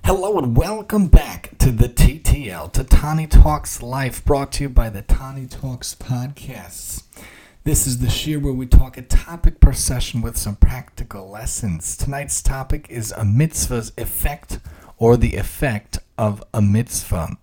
Hello and welcome back to the TTL, to Tani Talks Life, brought to you by the Tani Talks Podcasts. This is the shir where we talk a topic per session with some practical lessons. Tonight's topic is a mitzvah's effect, or the effect of a mitzvah.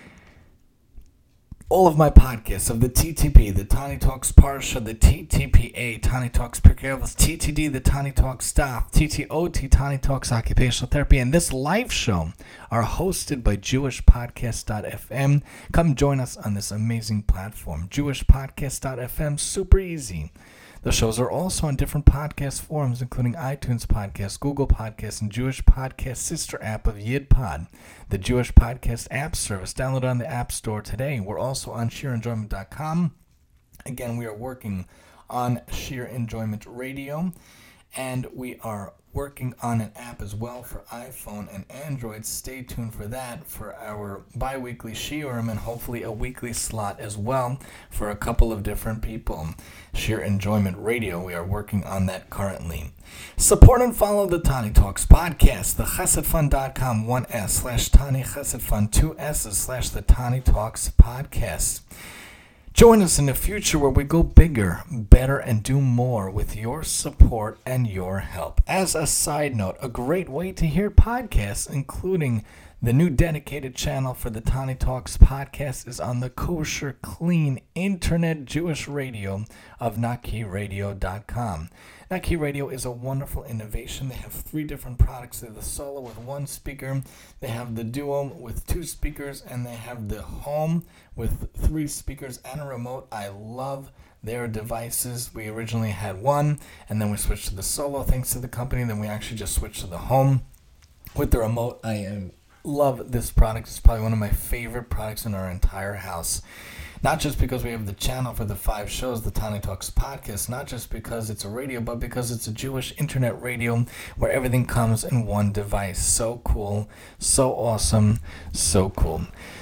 All of my podcasts of the TTP, the Tani Talks Parsha, the TTPA, Tani Talks Pirkei Avos, TTD, the Tani Talks Staff, TTOT, Tani Talks Occupational Therapy, and this live show are hosted by JewishPodcast.fm. Come join us on this amazing platform. JewishPodcast.fm, super easy. The shows are also on different podcast forums, including iTunes Podcasts, Google Podcasts, and Jewish Podcast sister app of YidPod, the Jewish Podcast app service. Download on the App Store today. We're also on SheerEnjoyment.com. Again, we are working on Sheer Enjoyment Radio, and we are working on an app as well for iPhone and Android. Stay tuned for that, for our bi-weekly shiurim, and hopefully a weekly slot as well for a couple of different people. Sheer Enjoyment Radio, we are working on that currently. Support and follow the Tani Talks podcast, the chessedfund.com, 1S, /Tani Chesed 2 S's, /the Tani Talks podcast. Join us in the future where we go bigger, better, and do more with your support and your help. As a side note, a great way to hear podcasts, including the new dedicated channel for the Tani Talks podcast, is on the kosher, clean, internet Jewish radio of NakiRadio.com. Naki Radio is a wonderful innovation. They have 3 different products. They have the Solo with 1 speaker, they have the Duo with 2 speakers, and they have the Home with 3 speakers and a remote. I love their devices. We originally had 1, and then we switched to the Solo thanks to the company. Then we actually just switched to the Home with the remote. I love this product. It's probably one of my favorite products in our entire house. Not just because we have the channel for the 5 shows, the Tani Talks podcast, not just because it's a radio, but because it's a Jewish internet radio where everything comes in one device. So cool, so awesome, so cool.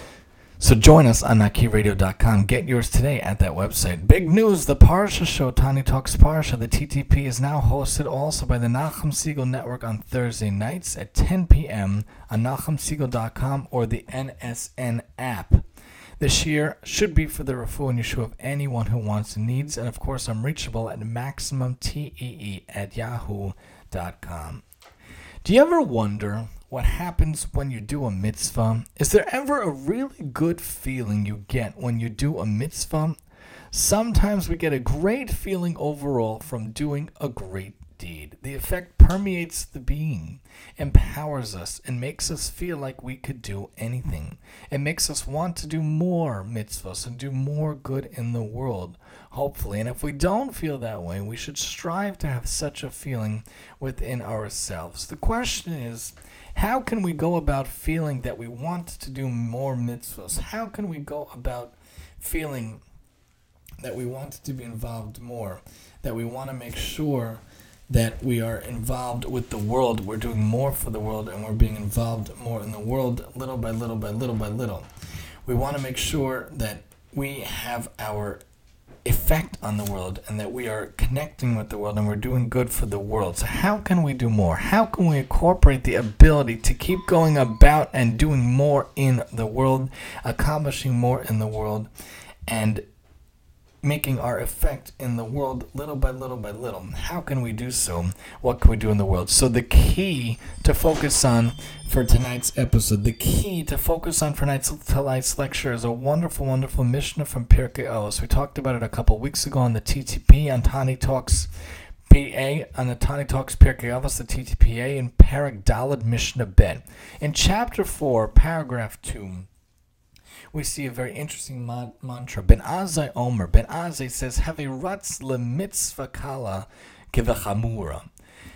So join us on NakiRadio.com. Get yours today at that website. Big news, the Parsha show, Tani Talks Parsha, the TTP, is now hosted also by the Nachum Segal Network on Thursday nights at 10 p.m. on NachumSegal.com or the NSN app. This year should be for the refuah and yeshua of anyone who wants and needs, and of course I'm reachable at maximumtee@yahoo.com. Do you ever wonder what happens when you do a mitzvah? Is there ever a really good feeling you get when you do a mitzvah? Sometimes we get a great feeling overall from doing a great deed. The effect permeates the being, empowers us, and makes us feel like we could do anything. It makes us want to do more mitzvahs and do more good in the world, hopefully. And if we don't feel that way, we should strive to have such a feeling within ourselves. The question is, how can we go about feeling that we want to do more mitzvahs? How can we go about feeling that we want to be involved more, that we want to make sure that we are involved with the world, we're doing more for the world, and we're being involved more in the world little by little by little by little. We want to make sure that we have our effect on the world and that we are connecting with the world and we're doing good for the world. So how can we do more? How can we incorporate the ability to keep going about and doing more in the world, accomplishing more in the world, and making our effect in the world little by little by little? How can we do so? What can we do in the world? So the key to focus on for tonight's episode, the key to focus on for tonight's lecture is a wonderful, wonderful Mishnah from Pirkei Avos. We talked about it a couple weeks ago on the TTP, on Tani Talks PA, on the Tani Talks Pirkei Avos, the TTPA, in Parak Daled Mishnah Bet. In chapter 4, paragraph 2, we see a very interesting mantra. Ben Azai Omer. Ben Azai says, "Have a ratz lemitzvah kala kivachamura."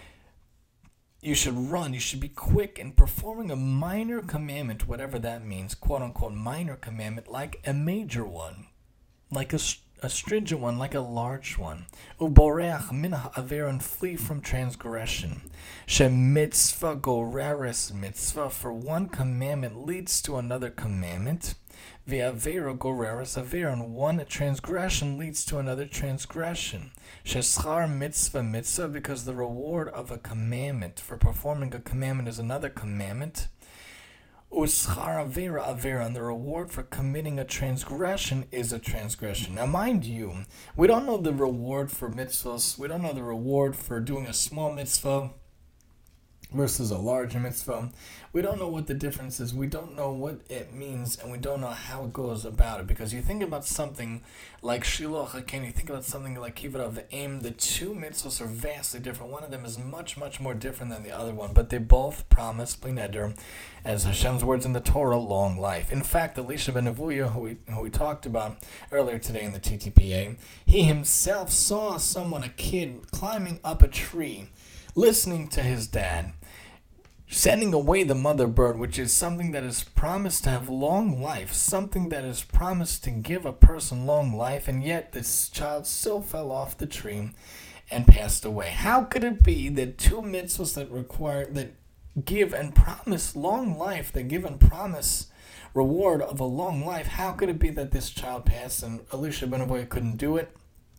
You should run, you should be quick in performing a minor commandment, whatever that means, quote unquote minor commandment, like a major one, like a stringent one, like a large one. Uboreach min ha'aver, and flee from transgression. She mitzvah goreres mitzvah, for one commandment leads to another commandment. Ve'avera goreres aver, and one transgression leads to another transgression. Sheschar mitzvah mitzvah, because the reward of a commandment, for performing a commandment, is another commandment. Uschar avera avera, and the reward for committing a transgression is a transgression. Now, mind you, we don't know the reward for mitzvahs. We don't know the reward for doing a small mitzvah versus a larger mitzvah. We don't know what the difference is. We don't know what it means, and we don't know how it goes about it. Because you think about something like Shiloh HaKen, you think about something like Kibbutz Avim, the two mitzvahs are vastly different. One of them is much, much more different than the other one, but they both promise, Bli Neder, as Hashem's words in the Torah, long life. In fact, Elisha ben Avuya, who we talked about earlier today in the TTPA, he himself saw someone, a kid, climbing up a tree, listening to his dad, sending away the mother bird, which is something that is promised to have long life, something that is promised to give a person long life, and yet this child still fell off the tree and passed away. How could it be that two mitzvahs that give and promise long life, that give and promise reward of a long life, how could it be that this child passed and Elisha ben Avuya couldn't do it,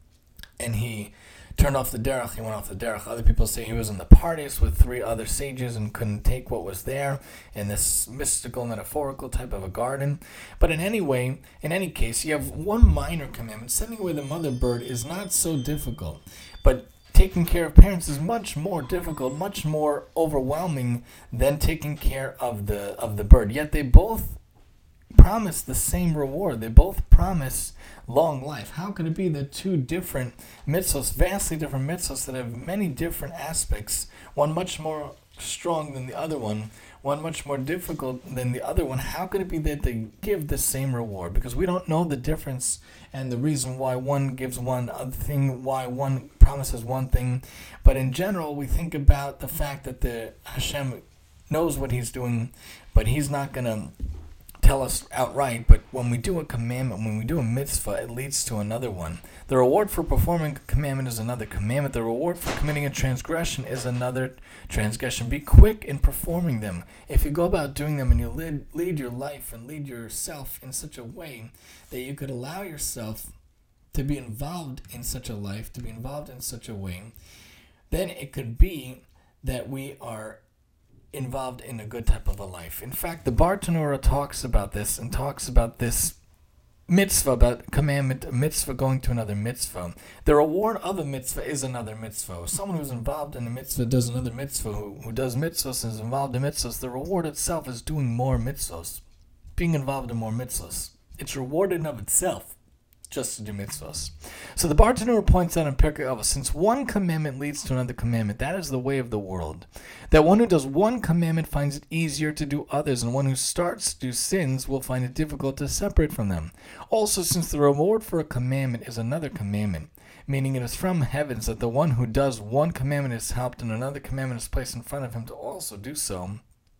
and he turned off the derech, he went off the derech. Other people say he was in the parties with 3 other sages and couldn't take what was there in this mystical, metaphorical type of a garden. But in any case, you have one minor commandment. Sending away the mother bird is not so difficult, but taking care of parents is much more difficult, much more overwhelming than taking care of the bird. Yet they both promise the same reward. They both promise long life. How could it be that two different mitzvahs, vastly different mitzvahs that have many different aspects, one much more strong than the other one much more difficult than the other one, how could it be that they give the same reward? Because we don't know the difference and the reason why one gives one other thing, why one promises one thing. But in general, we think about the fact that the Hashem knows what he's doing, but he's not going to tell us outright. But when we do a commandment, when we do a mitzvah, it leads to another one. The reward for performing a commandment is another commandment. The reward for committing a transgression is another transgression. Be quick in performing them. If you go about doing them and you lead your life and lead yourself in such a way that you could allow yourself to be involved in such a life, to be involved in such a way, then it could be that we are involved in a good type of a life. In fact, the Bartanura talks about this and talks about this mitzvah, about commandment, a mitzvah going to another mitzvah. The reward of a mitzvah is another mitzvah. Someone who's involved in a mitzvah does another mitzvah, who does mitzvahs and is involved in mitzvahs. The reward itself is doing more mitzvahs, being involved in more mitzvahs. It's rewarded in of itself just to do mitzvahs. So the Bartanura points out in Pirkei Avos, since one commandment leads to another commandment, that is the way of the world. That one who does one commandment finds it easier to do others, and one who starts to do sins will find it difficult to separate from them. Also, since the reward for a commandment is another commandment, meaning it is from heavens that the one who does one commandment is helped and another commandment is placed in front of him to also do so,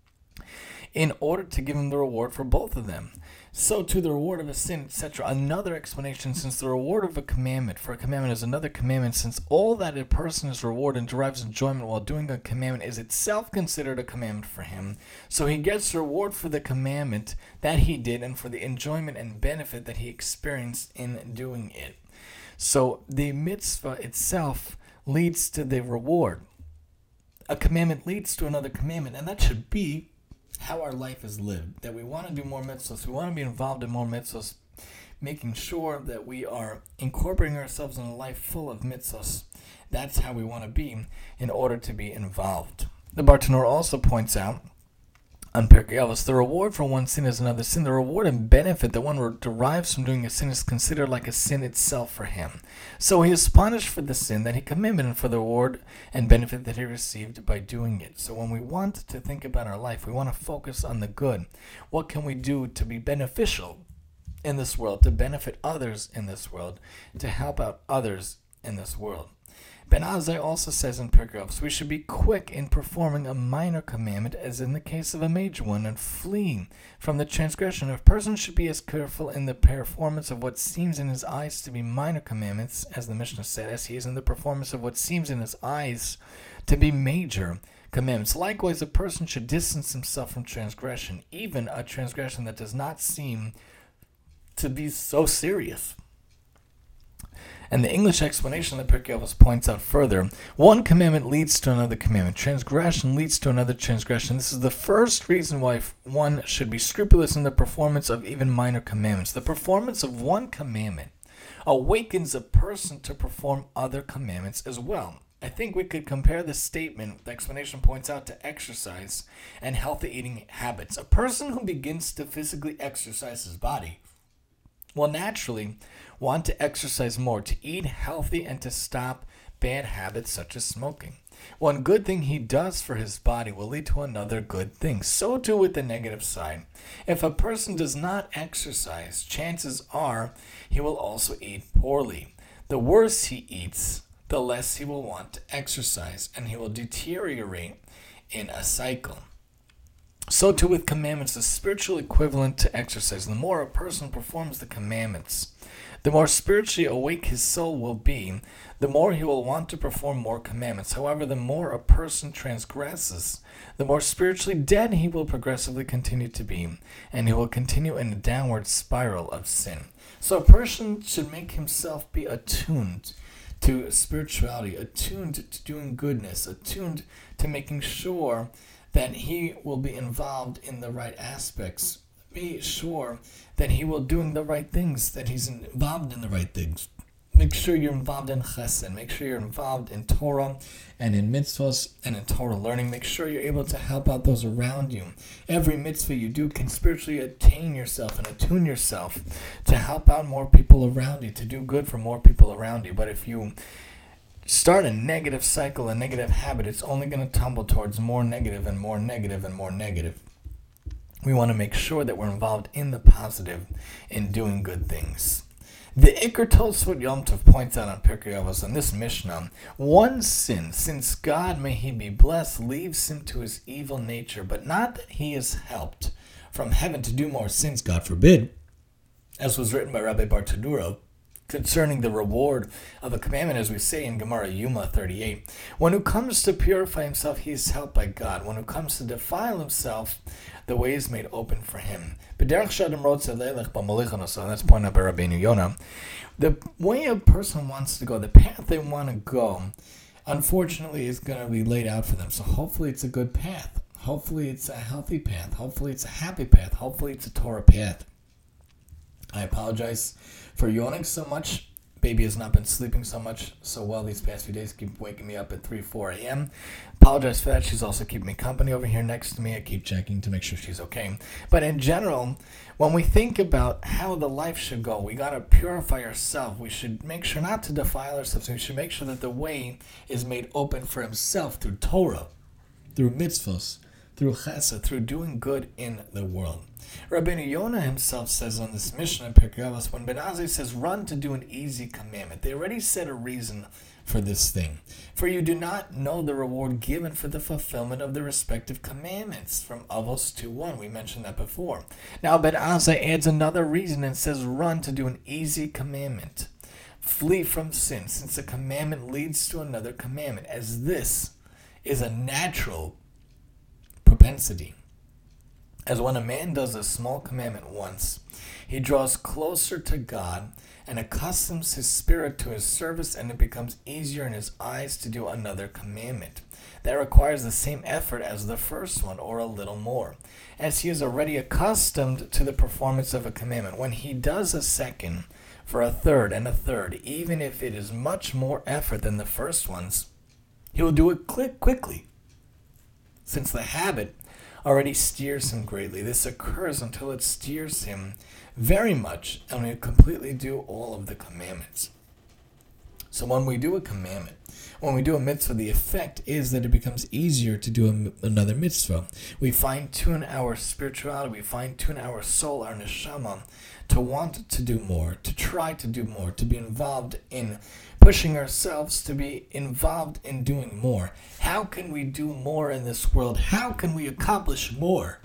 in order to give him the reward for both of them. So to the reward of a sin, etc. Another explanation, since the reward of a commandment for a commandment is another commandment, since all that a person is rewarded and derives enjoyment while doing a commandment is itself considered a commandment for him. So he gets reward for the commandment that he did and for the enjoyment and benefit that he experienced in doing it. So the mitzvah itself leads to the reward. A commandment leads to another commandment, and that should be how our life is lived, that we want to do more mitzvahs, we want to be involved in more mitzvahs, making sure that we are incorporating ourselves in a life full of mitzvahs. That's how we want to be in order to be involved. The Bartanura also points out on Pirkei Avos, the reward for one sin is another sin. The reward and benefit that one derives from doing a sin is considered like a sin itself for him. So he is punished for the sin that he committed and for the reward and benefit that he received by doing it. So when we want to think about our life, we want to focus on the good. What can we do to be beneficial in this world, to benefit others in this world, to help out others in this world? Ben Azai also says in Pirkei Avos, we should be quick in performing a minor commandment as in the case of a major one and fleeing from the transgression. A person should be as careful in the performance of what seems in his eyes to be minor commandments, as the Mishnah said, as he is in the performance of what seems in his eyes to be major commandments. Likewise, a person should distance himself from transgression, even a transgression that does not seem to be so serious. And the English explanation of the Pirkei Avos points out further, one commandment leads to another commandment. Transgression leads to another transgression. This is the first reason why one should be scrupulous in the performance of even minor commandments. The performance of one commandment awakens a person to perform other commandments as well. I think we could compare this statement, the explanation points out, to exercise and healthy eating habits. A person who begins to physically exercise his body will naturally want to exercise more, to eat healthy, and to stop bad habits such as smoking. One good thing he does for his body will lead to another good thing. So too with the negative side. If a person does not exercise, chances are he will also eat poorly. The worse he eats, the less he will want to exercise, and he will deteriorate in a cycle. So too with commandments, the spiritual equivalent to exercise. The more a person performs the commandments, the more spiritually awake his soul will be, the more he will want to perform more commandments. However, the more a person transgresses, the more spiritually dead he will progressively continue to be, and he will continue in a downward spiral of sin. So a person should make himself be attuned to spirituality, attuned to doing goodness, attuned to making sure that he will be involved in the right aspects. Be sure that he will doing the right things, that he's involved in the right things. Make sure you're involved in chesed. Make sure you're involved in Torah and in mitzvahs and in Torah learning. Make sure you're able to help out those around you. Every mitzvah you do can spiritually attain yourself and attune yourself to help out more people around you, to do good for more people around you. But if you start a negative cycle, a negative habit, it's only going to tumble towards more negative and more negative and more negative. We want to make sure that we're involved in the positive, in doing good things. The Iker Tosfot Yom Tov points out on Pirkei Avos, on this Mishnah, one sin, since God, may he be blessed, leaves him to his evil nature, but not that he is helped from heaven to do more sins, God forbid, as was written by Rabbi Bartaduro, concerning the reward of a commandment, as we say in Gemara Yuma 38. One who comes to purify himself, he is helped by God. One who comes to defile himself, the way is made open for him. That's pointed out by Rabbeinu Yonah. The way a person wants to go, the path they want to go, unfortunately is going to be laid out for them. So hopefully it's a good path. Hopefully it's a healthy path. Hopefully it's a happy path. Hopefully it's a Torah path. I apologize for yawning so much. Baby has not been sleeping so well these past few days. Keep waking me up at 3-4 a.m. Apologize for that. She's also keeping me company over here next to me. I keep checking to make sure she's okay. But in general, when we think about how the life should go, we got to purify ourselves. We should make sure not to defile ourselves. We should make sure that the way is made open for himself through Torah, through mitzvahs, through chesed, through doing good in the world. Rabbeinu Yonah himself says on this Mishnah in Pirkei Avos, when Ben Azai says, run to do an easy commandment, they already said a reason for this thing. For you do not know the reward given for the fulfillment of the respective commandments, from Avos 2:1. We mentioned that before. Now Ben Azai adds another reason and says, run to do an easy commandment. Flee from sin, since a commandment leads to another commandment, as this is a natural propensity. As when a man does a small commandment once, he draws closer to God and accustoms his spirit to his service, and it becomes easier in his eyes to do another commandment. That requires the same effort as the first one, or a little more, as he is already accustomed to the performance of a commandment. When he does a second, for a third and a third, even if it is much more effort than the first ones, he will do it quickly, since the habit already steers him greatly. This occurs until it steers him very much, and we completely do all of the commandments. So when we do a commandment, when we do a mitzvah, the effect is that it becomes easier to do another mitzvah. We fine-tune our spirituality, we fine-tune our soul, our neshama, to want to do more, to try to do more, to be involved in pushing ourselves, to be involved in doing more. How can we do more in this world? How can we accomplish more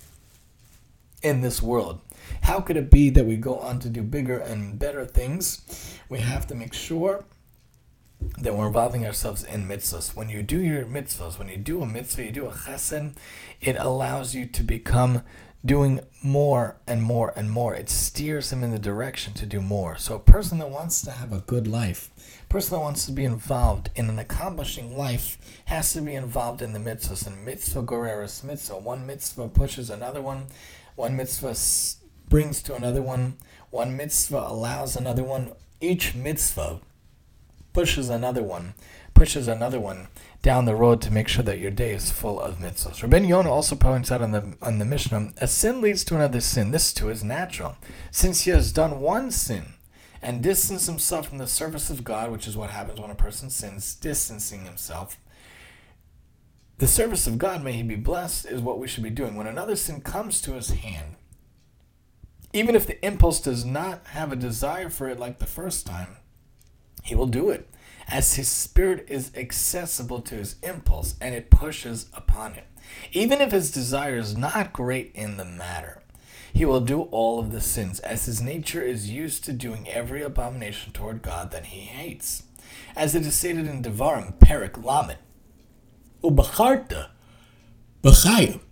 in this world? How could it be that we go on to do bigger and better things? We have to make sure that we're involving ourselves in mitzvahs. When you do your mitzvahs, when you do a mitzvah, you do a chesed, it allows you to become doing more and more and more. It steers him in the direction to do more. So a person that wants to have a good life, a person that wants to be involved in an accomplishing life, has to be involved in the mitzvahs. And mitzvah goreres mitzvah. One mitzvah pushes another one. One mitzvah brings to another one. One mitzvah allows another one. Each mitzvah pushes another one down the road to make sure that your day is full of mitzvahs. Rabbeinu Yonah also points out on the Mishnah, a sin leads to another sin. This too is natural. Since he has done one sin and distanced himself from the service of God, which is what happens when a person sins, distancing himself, the service of God, may he be blessed, is what we should be doing. When another sin comes to his hand, even if the impulse does not have a desire for it like the first time, he will do it, as his spirit is accessible to his impulse and it pushes upon it. Even if his desire is not great in the matter, he will do all of the sins, as his nature is used to doing every abomination toward God that he hates. As it is stated in Devarim, Perek Lamed, Ubacharta B'chayim,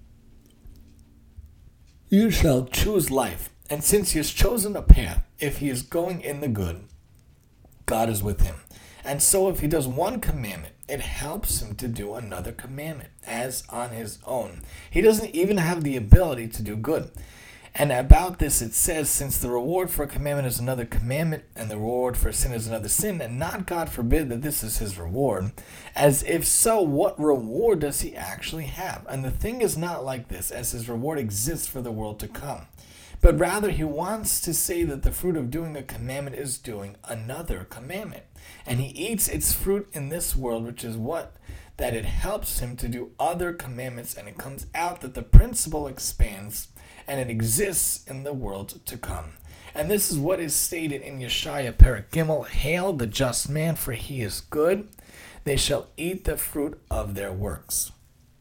you shall choose life. And since he has chosen a path, if he is going in the good, God is with him. And so if he does one commandment, it helps him to do another commandment, as on his own. He doesn't even have the ability to do good. And about this it says, since the reward for a commandment is another commandment, and the reward for sin is another sin, and not God forbid that this is his reward, as if so, what reward does he actually have? And the thing is not like this, as his reward exists for the world to come. But rather he wants to say that the fruit of doing a commandment is doing another commandment. And he eats its fruit in this world, which is what? That it helps him to do other commandments, and it comes out that the principle expands and it exists in the world to come. And this is what is stated in Yeshaya Perek Gimel, Hail the just man, for he is good. They shall eat the fruit of their works.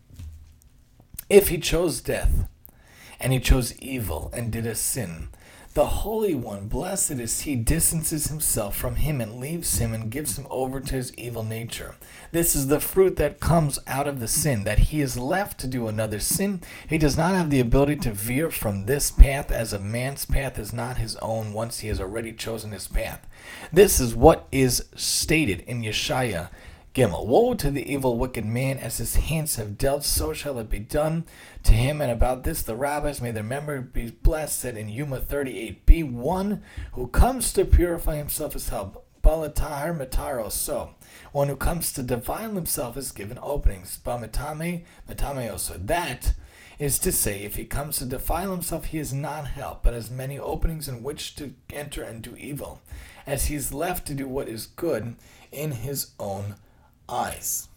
If he chose death, and he chose evil and did a sin, the Holy One, blessed is he, distances himself from him and leaves him and gives him over to his evil nature. This is the fruit that comes out of the sin, that he is left to do another sin. He does not have the ability to veer from this path, as a man's path is not his own once he has already chosen his path. This is what is stated in Yeshaya Gimel. Woe to the evil wicked man, as his hands have dealt, so shall it be done to him. And about this the rabbis, may their memory be blessed, said in Yuma 38b, one who comes to purify himself is held balatahar mataro, so one who comes to defile himself is given openings, bamatame matameo. So that is to say, if he comes to defile himself, he is not helped, but has many openings in which to enter and do evil, as he is left to do what is good in his own eyes.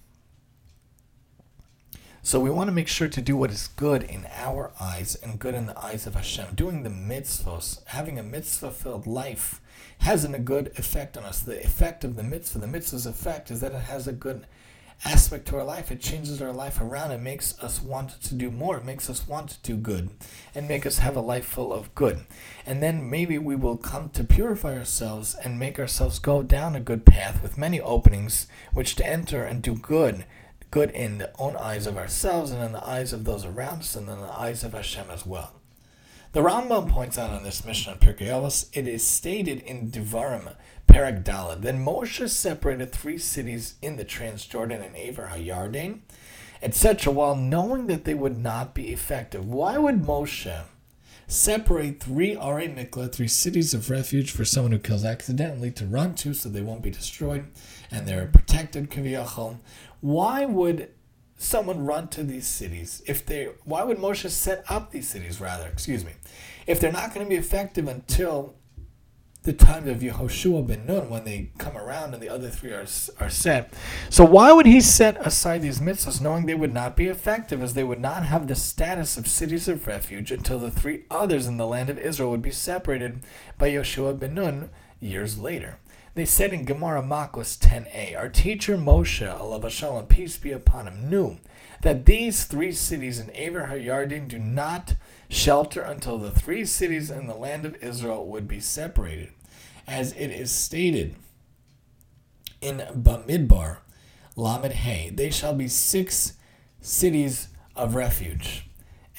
So we want to make sure to do what is good in our eyes and good in the eyes of Hashem. Doing the mitzvahs, having a mitzvah-filled life, has a good effect on us. The effect of the mitzvah's effect is that it has a good aspect to our life. It changes our life around. It makes us want to do more. It makes us want to do good and make us have a life full of good. And then maybe we will come to purify ourselves and make ourselves go down a good path with many openings which to enter and do good in the own eyes of ourselves and in the eyes of those around us and in the eyes of Hashem as well. The Rambam points out on this Mishnah in Pirkei Avos, it is stated in Devarim, Perek Daled, then Moshe separated 3 cities in the Transjordan and Aver HaYarden, etc., while knowing that they would not be effective. Why would Moshe separate 3 Arei Mikla, 3 cities of refuge for someone who kills accidentally to run to so they won't be destroyed and they're protected, kaviyachol? Why would someone run to these cities? Why would Moshe set up these cities, if they're not going to be effective until the time of Yehoshua ben Nun, when they come around and the other 3 are set? So why would he set aside these mitzvahs, knowing they would not be effective, as they would not have the status of cities of refuge until the 3 others in the land of Israel would be separated by Yehoshua ben Nun years later? They said in Gemara Makos 10a, our teacher Moshe, alav shalom, peace be upon him, knew that these 3 cities in Aver HaYarden do not shelter until the 3 cities in the land of Israel would be separated. As it is stated in Bamidbar, Lamed Hey, they shall be 6 cities of refuge.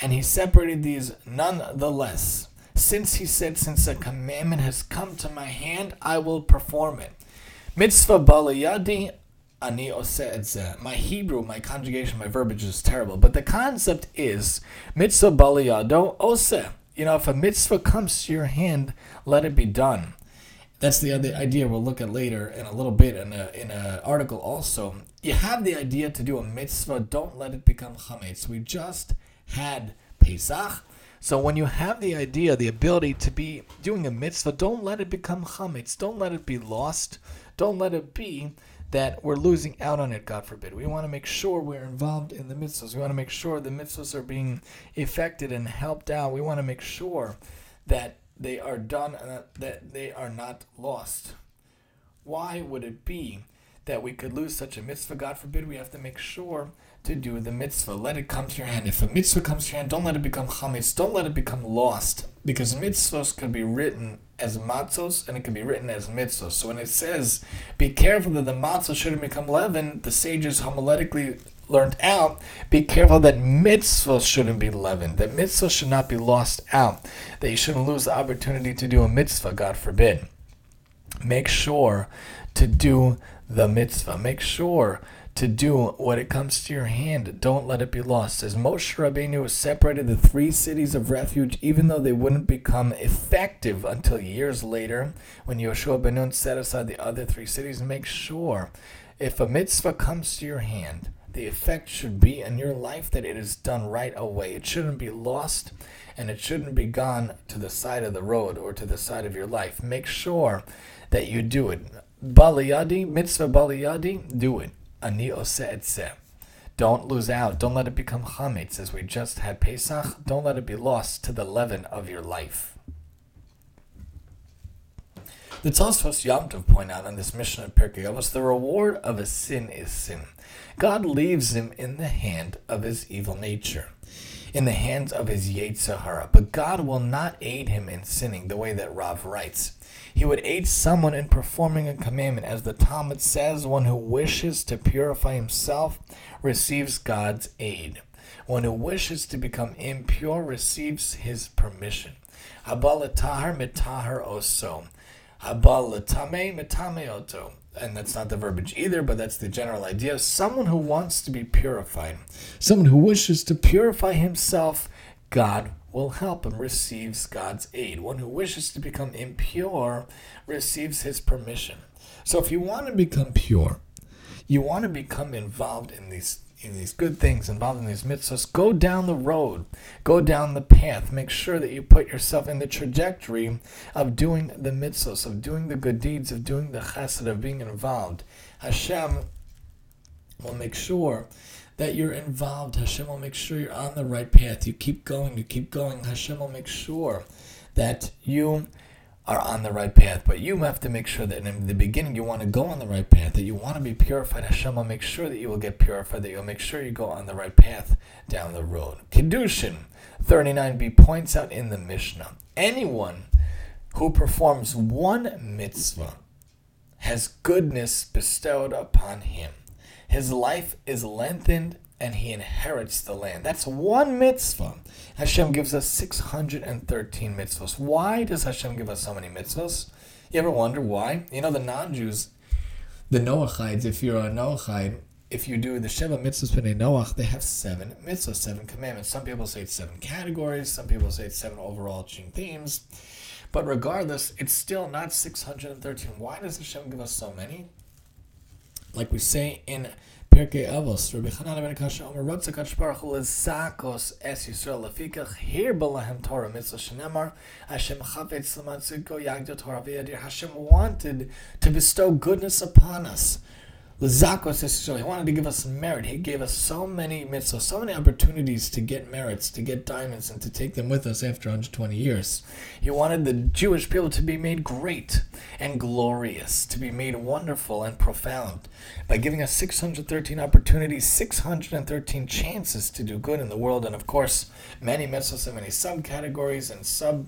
And he separated these nonetheless. Since he said, since a commandment has come to my hand, I will perform it. Mitzvah balayadi, ani oseh et zeh. My Hebrew, my conjugation, my verbiage is terrible. But the concept is, mitzvah balayado oseh. If a mitzvah comes to your hand, let it be done. That's the other idea we'll look at later in a little bit in an article also. You have the idea to do a mitzvah, don't let it become chametz. We just had Pesach. So when you have the idea, the ability to be doing a mitzvah, don't let it become chametz. Don't let it be lost. Don't let it be that we're losing out on it, God forbid. We want to make sure we're involved in the mitzvahs. We want to make sure the mitzvahs are being effected and helped out. We want to make sure that they are done and that they are not lost. Why would it be that we could lose such a mitzvah? God forbid. We have to make sure to do the mitzvah. Let it come to your hand. If a mitzvah comes to your hand, don't let it become chametz. Don't let it become lost. Because mitzvahs could be written as matzos and it can be written as mitzvahs. So when it says, be careful that the matzos shouldn't become leaven, the sages homiletically learned out, be careful that mitzvahs shouldn't be leavened. That mitzvahs should not be lost out. That you shouldn't lose the opportunity to do a mitzvah, God forbid. Make sure to do the mitzvah. Make sure to do what it comes to your hand. Don't let it be lost. As Moshe Rabbeinu separated the 3 cities of refuge, even though they wouldn't become effective until years later, when Yoshua ben Nun set aside the other 3 cities, make sure if a mitzvah comes to your hand, the effect should be in your life that it is done right away. It shouldn't be lost, and it shouldn't be gone to the side of the road or to the side of your life. Make sure that you do it. Baliyadi, mitzvah baliyadi, do it. Ani oseh et zeh. Don't lose out. Don't let it become chametz. As we just had Pesach, don't let it be lost to the leaven of your life. The Tosfos Yom Tov point out on this mission of Pirkei Avos, the reward of a sin is sin. God leaves him in the hand of his evil nature, in the hands of his Yetzer Hara. But God will not aid him in sinning the way that Rav writes. He would aid someone in performing a commandment. As the Talmud says, one who wishes to purify himself receives God's aid. One who wishes to become impure receives his permission. Haba l'tahar mitahar oso. Haba l'tameh mitame oto. And that's not the verbiage either, but that's the general idea. Someone who wants to be purified, someone who wishes to purify himself, God will help him, receives God's aid. One who wishes to become impure receives his permission. So if you want to become pure, you want to become involved in these good things, involved in these mitzvahs, go down the road, go down the path. Make sure that you put yourself in the trajectory of doing the mitzvahs, of doing the good deeds, of doing the chesed, of being involved. Hashem will make sure that you're involved. Hashem will make sure you're on the right path. You keep going. Hashem will make sure that you are on the right path. But you have to make sure that in the beginning you want to go on the right path, that you want to be purified. Hashem will make sure that you will get purified, that you'll make sure you go on the right path down the road. Kiddushin 39b points out in the Mishnah, anyone who performs one mitzvah has goodness bestowed upon him. His life is lengthened and he inherits the land. That's one mitzvah. Hashem gives us 613 mitzvahs. Why does Hashem give us so many mitzvahs? You ever wonder why? The non-Jews, the Noachites, if you're a Noachite, if you do the Sheva mitzvahs b'nei Noach, they have 7 mitzvahs, 7 commandments. Some people say it's 7 categories. Some people say it's 7 overarching themes. But regardless, it's still not 613. Why does Hashem give us so many? Like we say in Pirkei Avos, Rabbi Chanan ben Kasha Omer, Ratzah Kadosh Baruch Hu lezakos es Yisrael lefikach hir b'lahem Torah mitzvah shenemar Hashem chavetz l'man tzidko yagdil Torah v'yadir. Hashem wanted to bestow goodness upon us. Lezakos es Yisrael. He wanted to give us merit. He gave us so many mitzvahs, so many opportunities to get merits, to get diamonds, and to take them with us after 120 years. He wanted the Jewish people to be made great and glorious, to be made wonderful and profound by giving us 613 opportunities, 613 chances to do good in the world. And of course, many mitzvahs and many subcategories and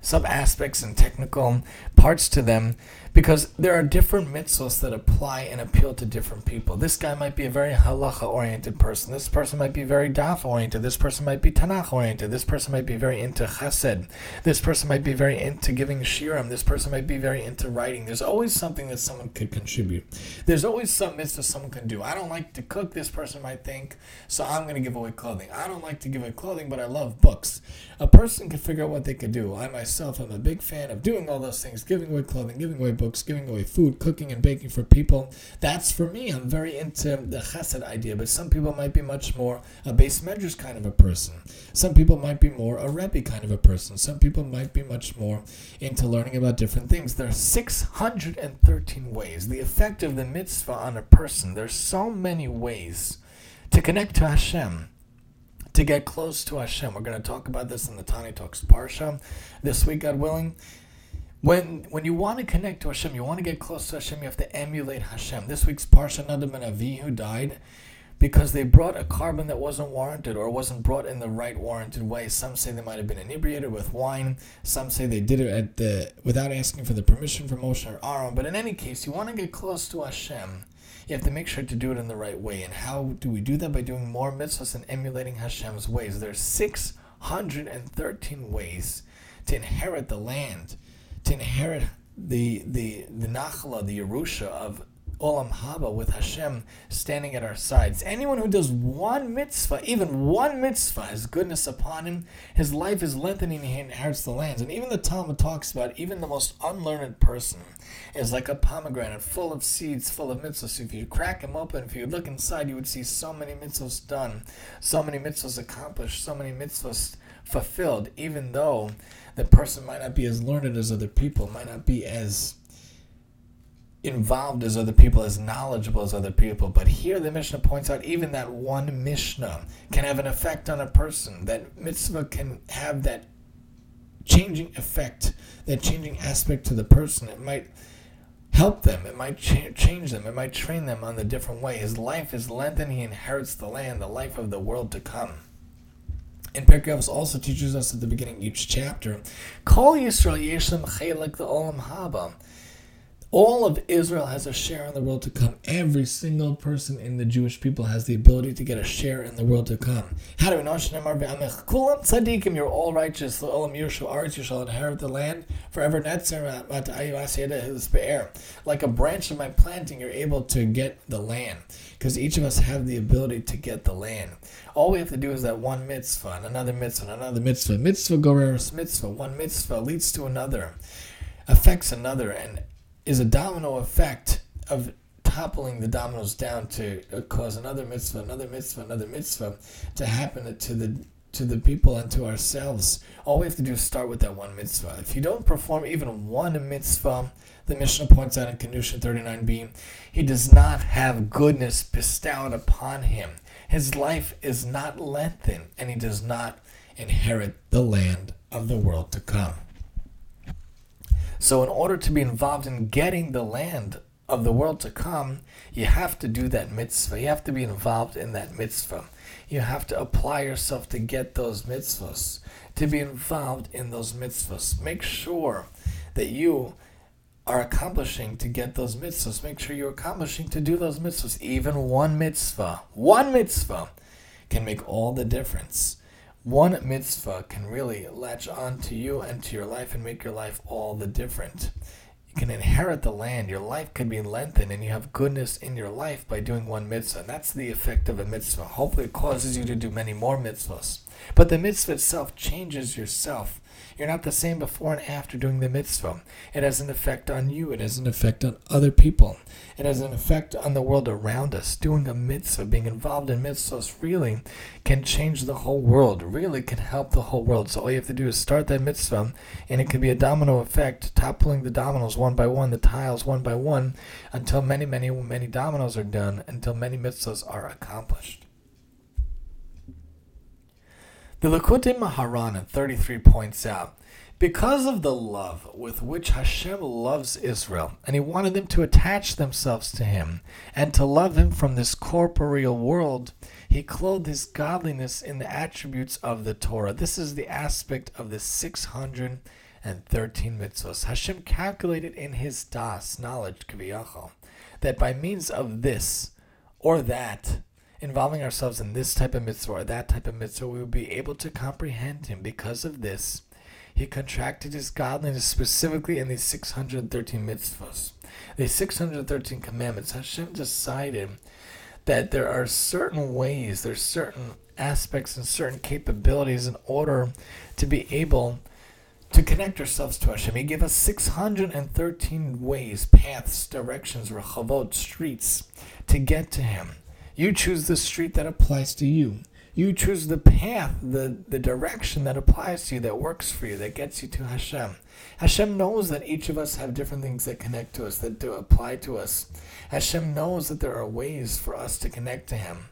some aspects and technical parts to them, because there are different mitzvahs that apply and appeal to different people. This guy might be a very halacha-oriented person. This person might be very daf-oriented. This person might be Tanakh-oriented. This person might be very into chesed. This person might be very into giving shirim. This person might be very into writing. There's always something that someone could contribute. There's always some mitzvah someone can do. I don't like to cook, this person might think, so I'm going to give away clothing. I don't like to give away clothing, but I love books. A person can figure out what they could do. I myself am a big fan of doing all those things, giving away clothing, giving away books, giving away food, cooking and baking for people. That's for me. I'm very into the chesed idea, but some people might be much more a beis medrash kind of a person. Some people might be more a rebbe kind of a person. Some people might be much more into learning about different things. There are 613 ways. The effect of the mitzvah on a person, there's so many ways to connect to Hashem, to get close to Hashem. We're going to talk about this in the Tani Talks Parsha this week, God willing. When you want to connect to Hashem, you want to get close to Hashem, you have to emulate Hashem. This week's Parsha, Nadav ben Avihu died because they brought a carbon that wasn't warranted, or wasn't brought in the right warranted way. Some say they might have been inebriated with wine. Some say they did it without asking for the permission from Moshe or Aaron. But in any case, you want to get close to Hashem, you have to make sure to do it in the right way. And how do we do that? By doing more mitzvahs and emulating Hashem's ways. There's 613 ways to inherit the land, to inherit the nachla, the Yerusha of Olam Haba, with Hashem standing at our sides. Anyone who does one mitzvah, even one mitzvah, has goodness upon him. His life is lengthening, he inherits the lands. And even the Talmud talks about even the most unlearned person is like a pomegranate full of seeds, full of mitzvahs. So if you crack them open, if you look inside, you would see so many mitzvahs done, so many mitzvahs accomplished, so many mitzvahs fulfilled, even though the person might not be as learned as other people, might not be as involved as other people, as knowledgeable as other people. But here the Mishnah points out even that one Mishnah can have an effect on a person. That mitzvah can have that changing effect, that changing aspect to the person. It might help them, it might change them, it might train them on the different way. His life is lengthened, he inherits the land, the life of the world to come. And Pirkei Avos also teaches us at the beginning of each chapter, Kol Yisrael yesh lem chelek le'olam haba. All of Israel has a share in the world to come. Every single person in the Jewish people has the ability to get a share in the world to come. How do we know? Shneimar be'amech kulam tzadikim, you're all righteous. Le'olam yirshu aretz, you shall inherit the land forever. Netzer mat'ayu asiyada his be'er. Like a branch of my planting, you're able to get the land, because each of us have the ability to get the land. All we have to do is that one mitzvah, and another mitzvah, and another mitzvah. Mitzvah goreres mitzvah. One mitzvah leads to another, affects another, and is a domino effect of toppling the dominoes down to cause another mitzvah, another mitzvah, another mitzvah to happen to the people and to ourselves. All we have to do is start with that one mitzvah. If you don't perform even one mitzvah, the Mishnah points out in Kedushin 39b, he does not have goodness bestowed upon him. His life is not lengthened, and he does not inherit the land of the world to come. So in order to be involved in getting the land of the world to come, you have to do that mitzvah. You have to be involved in that mitzvah. You have to apply yourself to get those mitzvahs, to be involved in those mitzvahs. Make sure that you are accomplishing to get those mitzvahs. Make sure you're accomplishing to do those mitzvahs. Even one mitzvah can make all the difference. One mitzvah can really latch on to you and to your life and make your life all the different. You can inherit the land. Your life can be lengthened, and you have goodness in your life by doing one mitzvah. And that's the effect of a mitzvah. Hopefully it causes you to do many more mitzvahs. But the mitzvah itself changes yourself. You're not the same before and after doing the mitzvah. It has an effect on you. It has an effect on other people. It has an effect on the world around us. Doing a mitzvah, being involved in mitzvahs, really can change the whole world, really can help the whole world. So all you have to do is start that mitzvah, and it can be a domino effect, toppling the dominoes one by one, the tiles one by one, until many, many, many dominoes are done, until many mitzvahs are accomplished. The Likutei Moharan 33 points out, because of the love with which Hashem loves Israel, and he wanted them to attach themselves to him and to love him from this corporeal world, he clothed his godliness in the attributes of the Torah. This is the aspect of the 613 mitzvos. Hashem calculated in his das, knowledge, kaviyachol, that by means of this or that, involving ourselves in this type of mitzvah or that type of mitzvah, we will be able to comprehend him. Because of this, he contracted his godliness specifically in these 613 mitzvahs. These 613 commandments, Hashem decided that there are certain ways, there's certain aspects and certain capabilities in order to be able to connect ourselves to Hashem. He gave us 613 ways, paths, directions, rechavot, streets to get to him. You choose the street that applies to you. You choose the path, the direction that applies to you, that works for you, that gets you to Hashem. Hashem knows that each of us have different things that connect to us, that do apply to us. Hashem knows that there are ways for us to connect to him.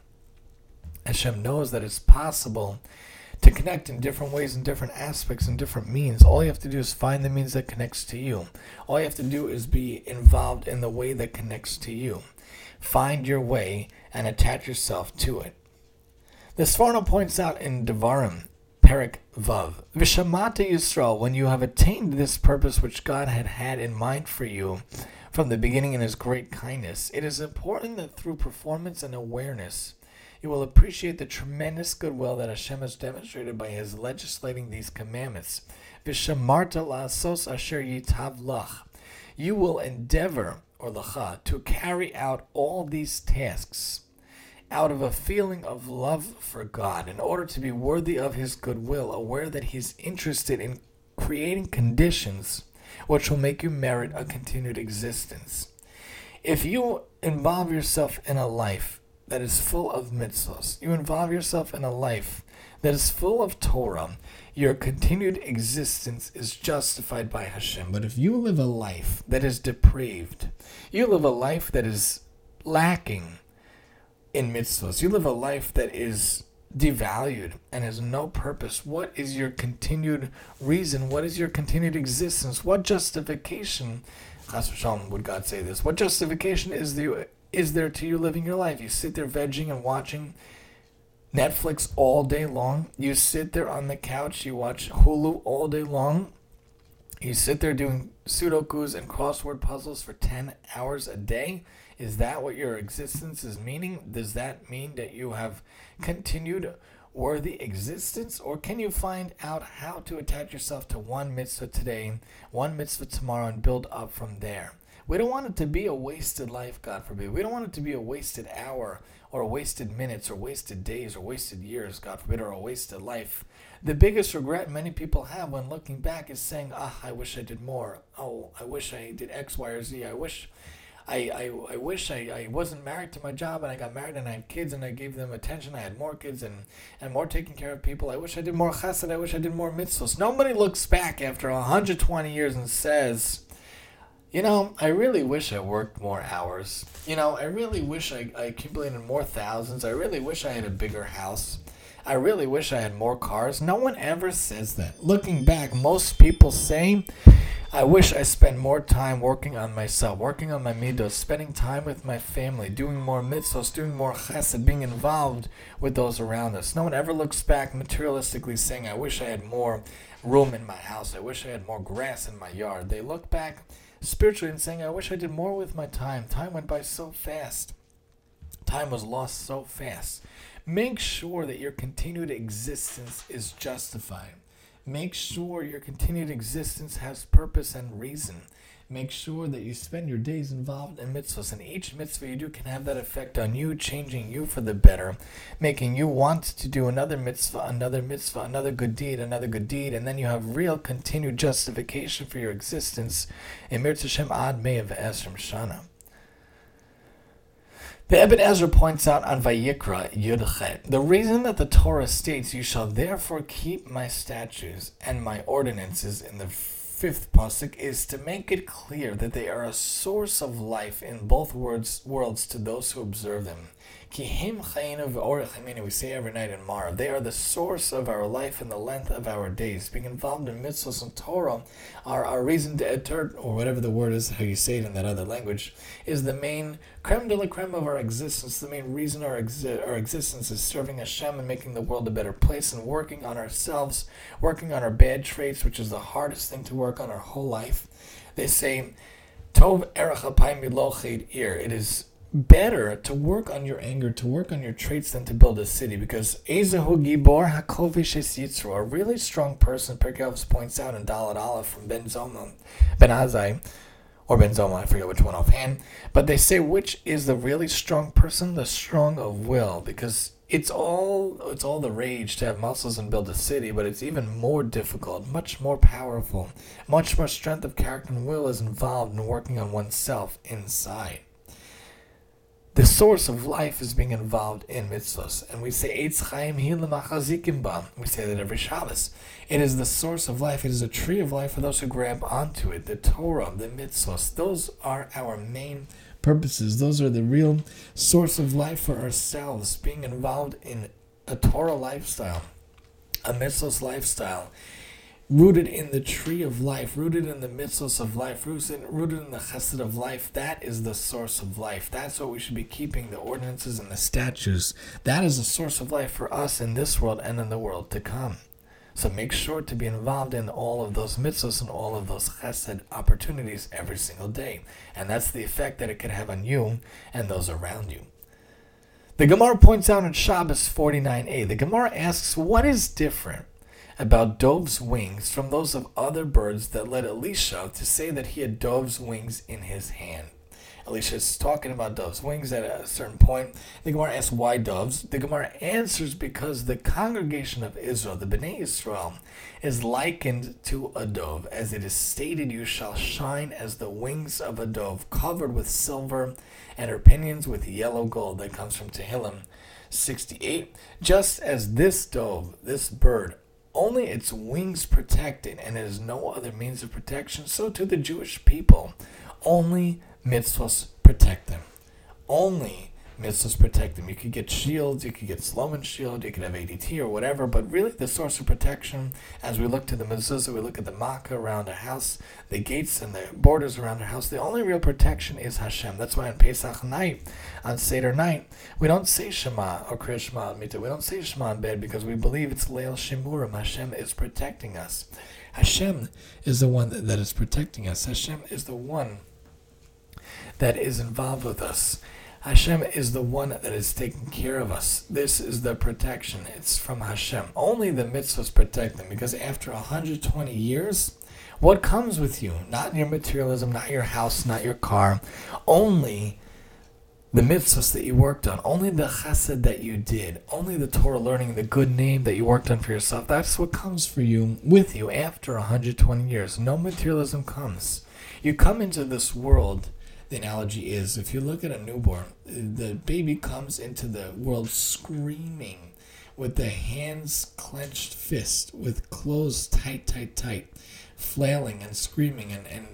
Hashem knows that it's possible to connect in different ways, in different aspects, in different means. All you have to do is find the means that connects to you. All you have to do is be involved in the way that connects to you. Find your way and attach yourself to it. The Sforno points out in Devarim, Perek Vav, Vishamata Yisrael, when you have attained this purpose which God had in mind for you from the beginning in his great kindness, it is important that through performance and awareness, you will appreciate the tremendous goodwill that Hashem has demonstrated by his legislating these commandments. Vishamarta la'asos asher yitav lach. You will endeavor, or lacha, to carry out all these tasks out of a feeling of love for God, in order to be worthy of his goodwill, aware that he's interested in creating conditions which will make you merit a continued existence. If you involve yourself in a life that is full of mitzvahs, you involve yourself in a life that is full of Torah, your continued existence is justified by Hashem. But if you live a life that is depraved, you live a life that is lacking in mitzvahs, you live a life that is devalued and has no purpose, what is your continued reason? What is your continued existence? What justification, Chas v'shalom, would God say this? What justification is there to you living your life? You sit there vegging and watching Netflix all day long. You sit there on the couch, you watch Hulu all day long. You sit there doing Sudokus and crossword puzzles for 10 hours a day. Is that what your existence is meaning? Does that mean that you have continued worthy existence? Or can you find out how to attach yourself to one mitzvah today, one mitzvah tomorrow, and build up from there? We don't want it to be a wasted life, God forbid. We don't want it to be a wasted hour or wasted minutes or wasted days or wasted years, God forbid, or a wasted life. The biggest regret many people have when looking back is saying, I wish I did more. Oh, I wish I did X, Y, or Z. I wish I wasn't married to my job and I got married and I had kids and I gave them attention. I had more kids and more taking care of people. I wish I did more chesed. I wish I did more mitzvahs. Nobody looks back after 120 years and says, I really wish I worked more hours. I really wish I accumulated more thousands. I really wish I had a bigger house. I really wish I had more cars. No one ever says that. Looking back, most people say, I wish I spent more time working on myself, working on my midos, spending time with my family, doing more mitzvahs, doing more chesed, being involved with those around us. No one ever looks back materialistically saying, I wish I had more room in my house. I wish I had more grass in my yard. They look back spiritually and saying, I wish I did more with my time. Time went by so fast. Time was lost so fast. Make sure that your continued existence is justified. Make sure your continued existence has purpose and reason. Make sure that you spend your days involved in mitzvahs, and each mitzvah you do can have that effect on you, changing you for the better, making you want to do another mitzvah, another good deed, and then you have real continued justification for your existence in Mirz Hashem Ad Mea V'Esrim Shana. The Ibn Ezra points out on Vayikra Yud-Chet, the reason that the Torah states, you shall therefore keep my statutes and my ordinances in the 5th pasuk, is to make it clear that they are a source of life in both worlds to those who observe them. Ki him chayinu v'orech haminu, we say every night in Marav. They are the source of our life and the length of our days. Being involved in mitzvahs and Torah, our reason to enter, or whatever the word is, how you say it in that other language, is the main creme de la creme of our existence. The main reason our existence is serving Hashem and making the world a better place and working on ourselves, working on our bad traits, which is the hardest thing to work on our whole life. They say, Tov erech apayim miloched ir. It is better to work on your anger, to work on your traits, than to build a city. Because Ezehu Gibor HaKovish Es Yitzro, a really strong person, Pirkei Avos points out in Dalet Aleph from Ben Azai, or Ben Zoma, I forget which one offhand. But they say, which is the really strong person? The strong of will. Because it's all the rage to have muscles and build a city, but it's even more difficult, much more powerful. Much more strength of character and will is involved in working on oneself inside. The source of life is being involved in mitzvahs. And we say, Eitz Chaim Hi L'Machazikim Ba. We say that every Shabbos. It is the source of life. It is a tree of life for those who grab onto it. The Torah, the mitzvahs, those are our main purposes. Those are the real source of life for ourselves. Being involved in a Torah lifestyle, a mitzvahs lifestyle, rooted in the tree of life, rooted in the mitzvahs of life, rooted in the chesed of life. That is the source of life. That's what we should be keeping, the ordinances and the statutes. That is the source of life for us in this world and in the world to come. So make sure to be involved in all of those mitzvahs and all of those chesed opportunities every single day. And that's the effect that it can have on you and those around you. The Gemara points out in Shabbos 49a, the Gemara asks, what is different about Dove's wings from those of other birds that led Elisha to say that he had Dove's wings in his hand? Elisha is talking about doves' wings at a certain point. The Gemara asks, why doves? The Gemara answers, because the congregation of Israel, the Bnei Israel, is likened to a dove. As it is stated, you shall shine as the wings of a dove, covered with silver, and her pinions with yellow gold. That comes from Tehillim 68. Just as this dove, this bird, only its wings protected, and it has no other means of protection, so to the Jewish people, only mitzvahs protect them. Only mitzvahs protect them. You could get shields, you could get Sloman shield, you could have ADT or whatever, but really the source of protection, as we look to the mezuzah, we look at the makkah around a house, the gates and the borders around a house, the only real protection is Hashem. That's why on Pesach night, on Seder night, we don't say Shema or Kriya Shema Mita. We don't say Shema in bed because we believe it's Leil Shemurim. Hashem is protecting us. Hashem is the one that is protecting us. Hashem is the one that is involved with us. Hashem is the one that is taking care of us. This is the protection. It's from Hashem. Only the mitzvahs protect them, because after 120 years, what comes with you? Not your materialism, not your house, not your car. Only the mitzvahs that you worked on. Only the chesed that you did. Only the Torah learning, the good name that you worked on for yourself. That's what comes for you, with you, after 120 years. No materialism comes. You come into this world. The analogy is, if you look at a newborn, the baby comes into the world screaming with the hands clenched fist, with closed tight, flailing and screaming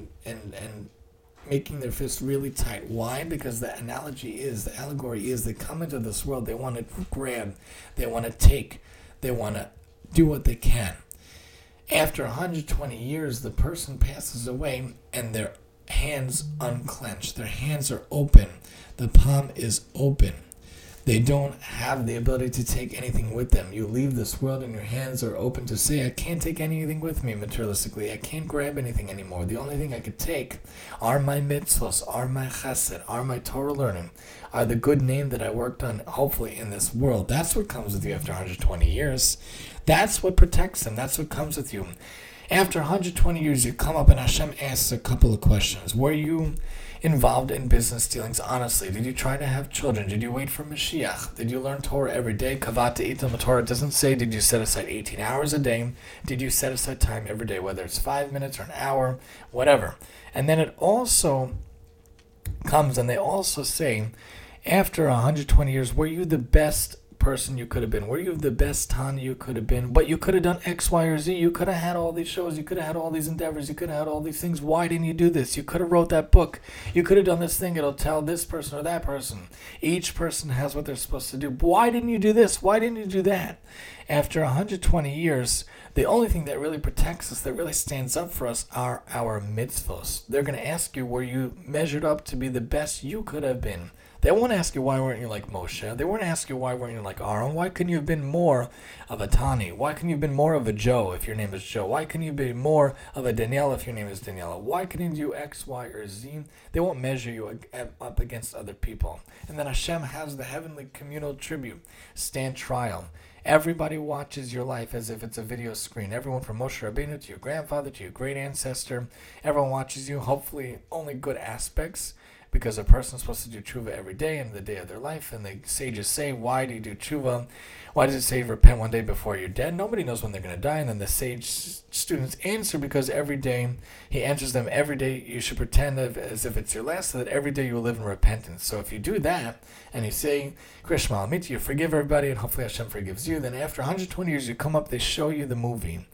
and making their fists really tight. Why? Because the allegory is, they come into this world, they want to grab, they want to take, they want to do what they can. After 120 years, the person passes away and their hands unclenched. Their hands are open. The palm is open. They don't have the ability to take anything with them. You leave this world and your hands are open to say, I can't take anything with me materialistically. I can't grab anything anymore. The only thing I could take are my mitzvahs, are my chesed, are my Torah learning, are the good name that I worked on, hopefully, in this world. That's what comes with you after 120 years. That's what protects them. That's what comes with you. After 120 years, you come up and Hashem asks a couple of questions. Were you involved in business dealings honestly? Did you try to have children? Did you wait for Mashiach? Did you learn Torah every day? Kavata itam Torah doesn't say, did you set aside 18 hours a day? Did you set aside time every day, whether it's 5 minutes or an hour, whatever? And then it also comes, and they also say, after 120 years, were you the best person you could have been? Were you the best Tani you could have been? But you could have done X, Y, or Z. You could have had all these shows. You could have had all these endeavors. You could have had all these things. Why didn't you do this? You could have wrote that book. You could have done this thing. It'll tell this person or that person. Each person has what they're supposed to do. Why didn't you do this? Why didn't you do that? After 120 years, the only thing that really protects us, that really stands up for us, are our mitzvos. They're going to ask you, were you measured up to be the best you could have been? They won't ask you, why weren't you like Moshe? They won't ask you, why weren't you like Aaron? Why couldn't you have been more of a Tani? Why couldn't you have been more of a Joe if your name is Joe? Why couldn't you be more of a Danielle if your name is Daniela? Why couldn't you X, Y, or Z? They won't measure you up against other people. And then Hashem has the heavenly communal tribute, stand trial. Everybody watches your life as if it's a video screen. Everyone from Moshe Rabbeinu to your grandfather to your great ancestor. Everyone watches you, hopefully only good aspects, because a person's supposed to do tshuva every day and the day of their life. And the sages say, why do you do tshuva? Why does it say repent one day before you're dead? Nobody knows when they're going to die. And then the sage students answer, because every day, he answers them, every day you should pretend as if it's your last, so that every day you will live in repentance. So if you do that, and you say, Krishma Amit, you forgive everybody, and hopefully Hashem forgives you, then after 120 years you come up, they show you the movie.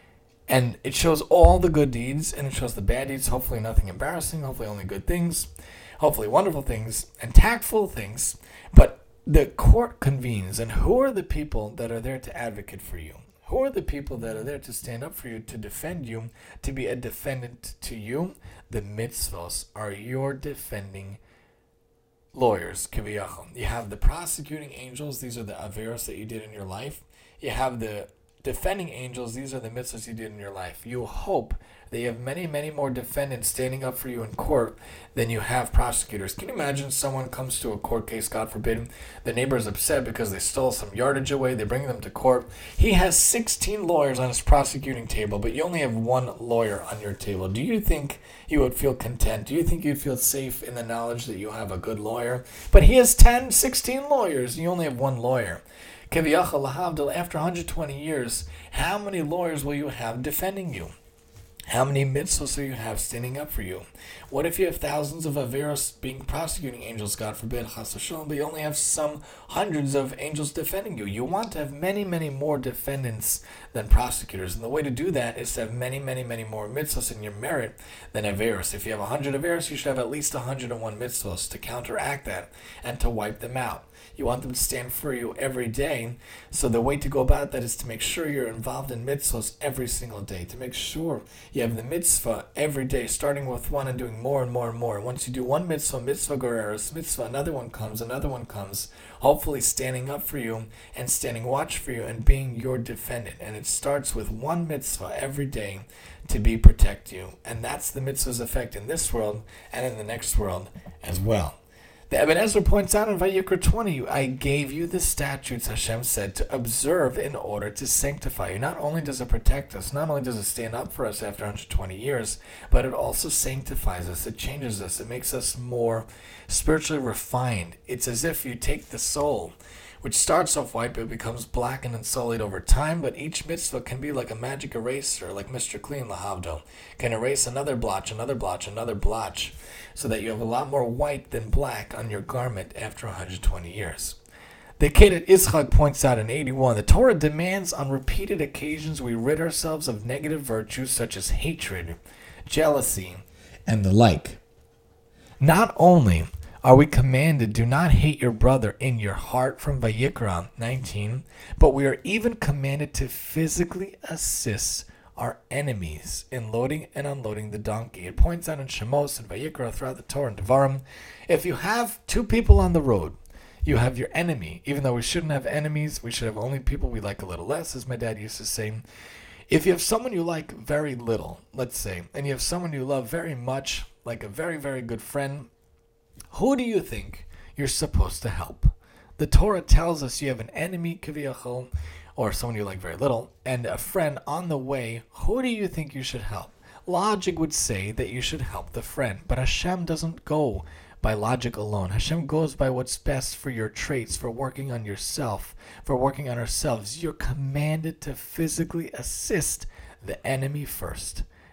And it shows all the good deeds, and it shows the bad deeds, hopefully nothing embarrassing, hopefully only good things, hopefully wonderful things, and tactful things. But the court convenes, and who are the people that are there to advocate for you? Who are the people that are there to stand up for you, to defend you, to be a defendant to you? The mitzvos are your defending lawyers, kiviyachon. You have the prosecuting angels, these are the averos that you did in your life. You have the defending angels, these are the mitzvahs you did in your life. You hope that you have many, many more defendants standing up for you in court than you have prosecutors. Can you imagine someone comes to a court case, God forbid, the neighbor is upset because they stole some yardage away, they bring them to court. He has 16 lawyers on his prosecuting table, but you only have one lawyer on your table. Do you think you would feel content? Do you think you'd feel safe in the knowledge that you have a good lawyer? But he has 10, 16 lawyers, and you only have one lawyer. Keviyachal lahavdil, after 120 years, how many lawyers will you have defending you? How many mitzvahs will you have standing up for you? What if you have thousands of averos being prosecuting angels, God forbid, chas v'shalom, but you only have some hundreds of angels defending you? You want to have many, many more defendants than prosecutors. And the way to do that is to have many, many, many more mitzvahs in your merit than averos. If you have 100 averos, you should have at least 101 mitzvahs to counteract that and to wipe them out. You want them to stand for you every day. So the way to go about that is to make sure you're involved in mitzvahs every single day. To make sure you have the mitzvah every day, starting with one and doing more and more and more. Once you do one mitzvah, mitzvah goreros, mitzvah, another one comes, hopefully standing up for you and standing watch for you and being your defendant. And it starts with one mitzvah every day to protect you. And that's the mitzvah's effect in this world and in the next world as well. The Ibn Ezra points out in Vayikra 20, I gave you the statutes, Hashem said, to observe in order to sanctify you. Not only does it protect us, not only does it stand up for us after 120 years, but it also sanctifies us, it changes us, it makes us more spiritually refined. It's as if you take the soul, which starts off white but becomes blackened and sullied over time, but each mitzvah can be like a magic eraser, like Mr. Clean Lahavdo, can erase another blotch, so that you have a lot more white than black on your garment after 120 years. The Kedat Yitzchak points out in 81, the Torah demands on repeated occasions we rid ourselves of negative virtues such as hatred, jealousy, and the like. Not only are we commanded, do not hate your brother in your heart from Vayikra 19, but we are even commanded to physically assist our enemies in loading and unloading the donkey. It points out in Shemos and Vayikra throughout the Torah and Devarim, if you have two people on the road, you have your enemy. Even though we shouldn't have enemies, we should have only people we like a little less, as my dad used to say. If you have someone you like very little, let's say, and you have someone you love very much, like a very, very good friend, who do you think you're supposed to help? The Torah tells us you have an enemy, kiviyachol, or someone you like very little, and a friend on the way. Who do you think you should help? Logic would say that you should help the friend, but Hashem doesn't go by logic alone. Hashem goes by what's best for your traits, for working on yourself, for working on ourselves. You're commanded to physically assist the enemy first.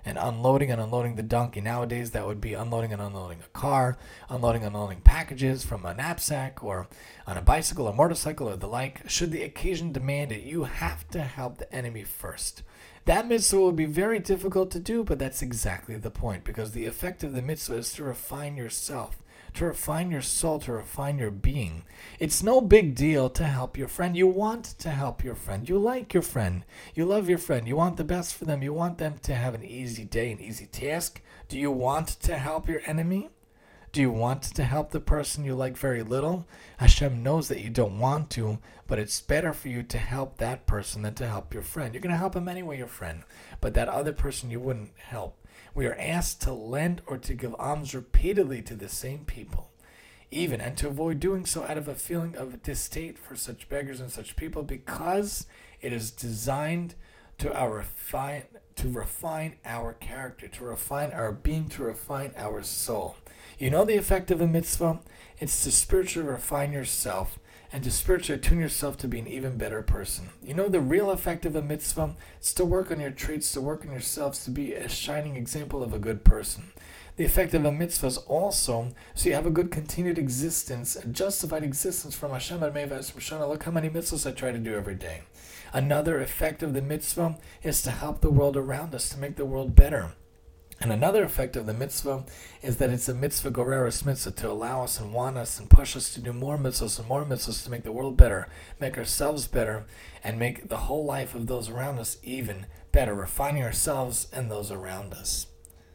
and unloading the donkey. Nowadays, that would be unloading and unloading a car, unloading and unloading packages from a knapsack or on a bicycle or motorcycle or the like. Should the occasion demand it, you have to help the enemy first. That mitzvah would be very difficult to do, but that's exactly the point, because the effect of the mitzvah is to refine yourself, to refine your soul, to refine your being. It's no big deal to help your friend. You want to help your friend. You like your friend. You love your friend. You want the best for them. You want them to have an easy day, an easy task. Do you want to help your enemy? Do you want to help the person you like very little? Hashem knows that you don't want to, but it's better for you to help that person than to help your friend. You're going to help him anyway, your friend, but that other person you wouldn't help. We are asked to lend or to give alms repeatedly to the same people, even, and to avoid doing so out of a feeling of distaste for such beggars and such people, because it is designed to refine our character, to refine our being, to refine our soul. You know the effect of a mitzvah? It's to spiritually refine yourself and to spiritually tune yourself to be an even better person. You know the real effect of a mitzvah? It's to work on your traits, to work on yourselves, to be a shining example of a good person. The effect of a mitzvah is also so you have a good continued existence, a justified existence from Hashem. Look how many mitzvahs I try to do every day. Another effect of the mitzvah is to help the world around us, to make the world better. And another effect of the mitzvah is that it's a mitzvah goreres mitzvah, to allow us and want us and push us to do more mitzvahs and more mitzvahs to make the world better, make ourselves better, and make the whole life of those around us even better, refining ourselves and those around us.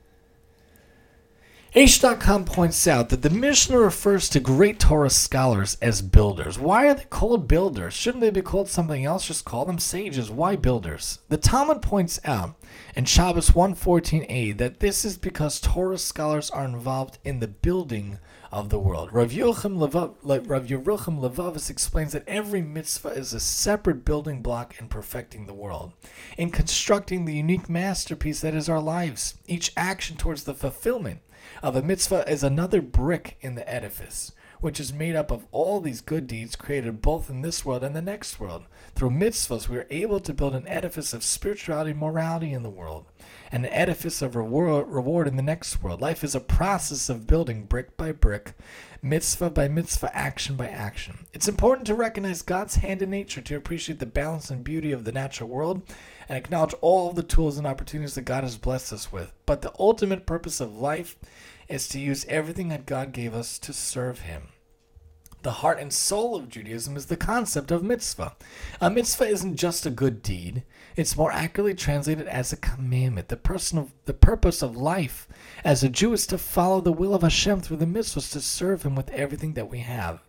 H.com points out that the Mishnah refers to great Torah scholars as builders. Why are they called builders? Shouldn't they be called something else? Just call them sages. Why builders? The Talmud points out in Shabbos 114a that this is because Torah scholars are involved in the building of the world. Rav Yerucham Levavus explains that every mitzvah is a separate building block in perfecting the world, in constructing the unique masterpiece that is our lives. Each action towards the fulfillment of a mitzvah is another brick in the edifice, which is made up of all these good deeds created both in this world and the next world. Through mitzvahs, we are able to build an edifice of spirituality and morality in the world, and an edifice of reward in the next world. Life is a process of building brick by brick, mitzvah by mitzvah, action by action. It's important to recognize God's hand in nature, to appreciate the balance and beauty of the natural world, and acknowledge all of the tools and opportunities that God has blessed us with. But the ultimate purpose of life is to use everything that God gave us to serve Him. The heart and soul of Judaism is the concept of mitzvah. A mitzvah isn't just a good deed. It's more accurately translated as a commandment. The purpose of life as a Jew is to follow the will of Hashem through the mitzvahs, to serve Him with everything that we have.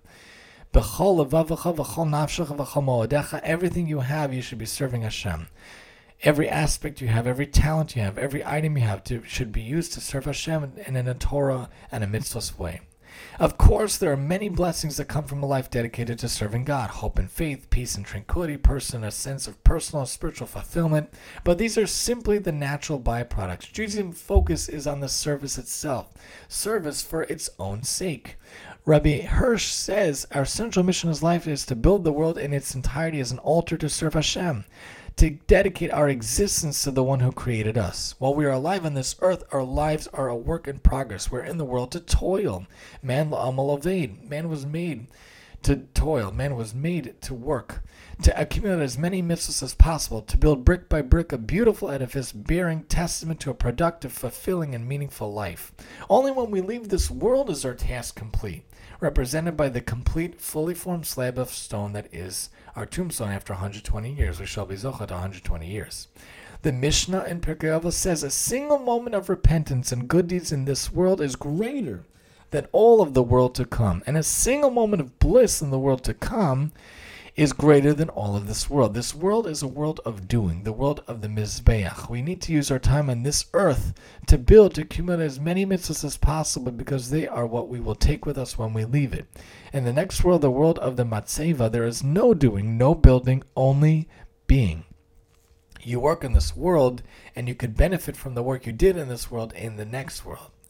Everything you have, you should be serving Hashem. Every aspect you have, every talent you have, every item you have should be used to serve Hashem and in a Torah and a mitzvahs way. Of course, there are many blessings that come from a life dedicated to serving God: hope and faith, peace and tranquility, a sense of personal and spiritual fulfillment. But these are simply the natural byproducts. Judaism's focus is on the service itself, service for its own sake. Rabbi Hirsch says our central mission as life is to build the world in its entirety as an altar to serve Hashem, to dedicate our existence to the one who created us. While we are alive on this earth, our lives are a work in progress. We're in the world to toil. Man la'amal oveid. Man was made to toil. Man was made to work, to accumulate as many mitzvahs as possible, to build brick by brick a beautiful edifice bearing testament to a productive, fulfilling, and meaningful life. Only when we leave this world is our task complete, represented by the complete, fully formed slab of stone that is our tombstone after 120 years. We shall be zochah to 120 years. The Mishnah in Pirkei Avos says a single moment of repentance and good deeds in this world is greater than all of the world to come. And a single moment of bliss in the world to come is greater than all of this world. This world is a world of doing, the world of the Mizbeach. We need to use our time on this earth to build, to accumulate as many mitzvahs as possible, because they are what we will take with us when we leave it. In the next world, the world of the Matseva, there is no doing, no building, only being. You work in this world, and you could benefit from the work you did in this world in the next world.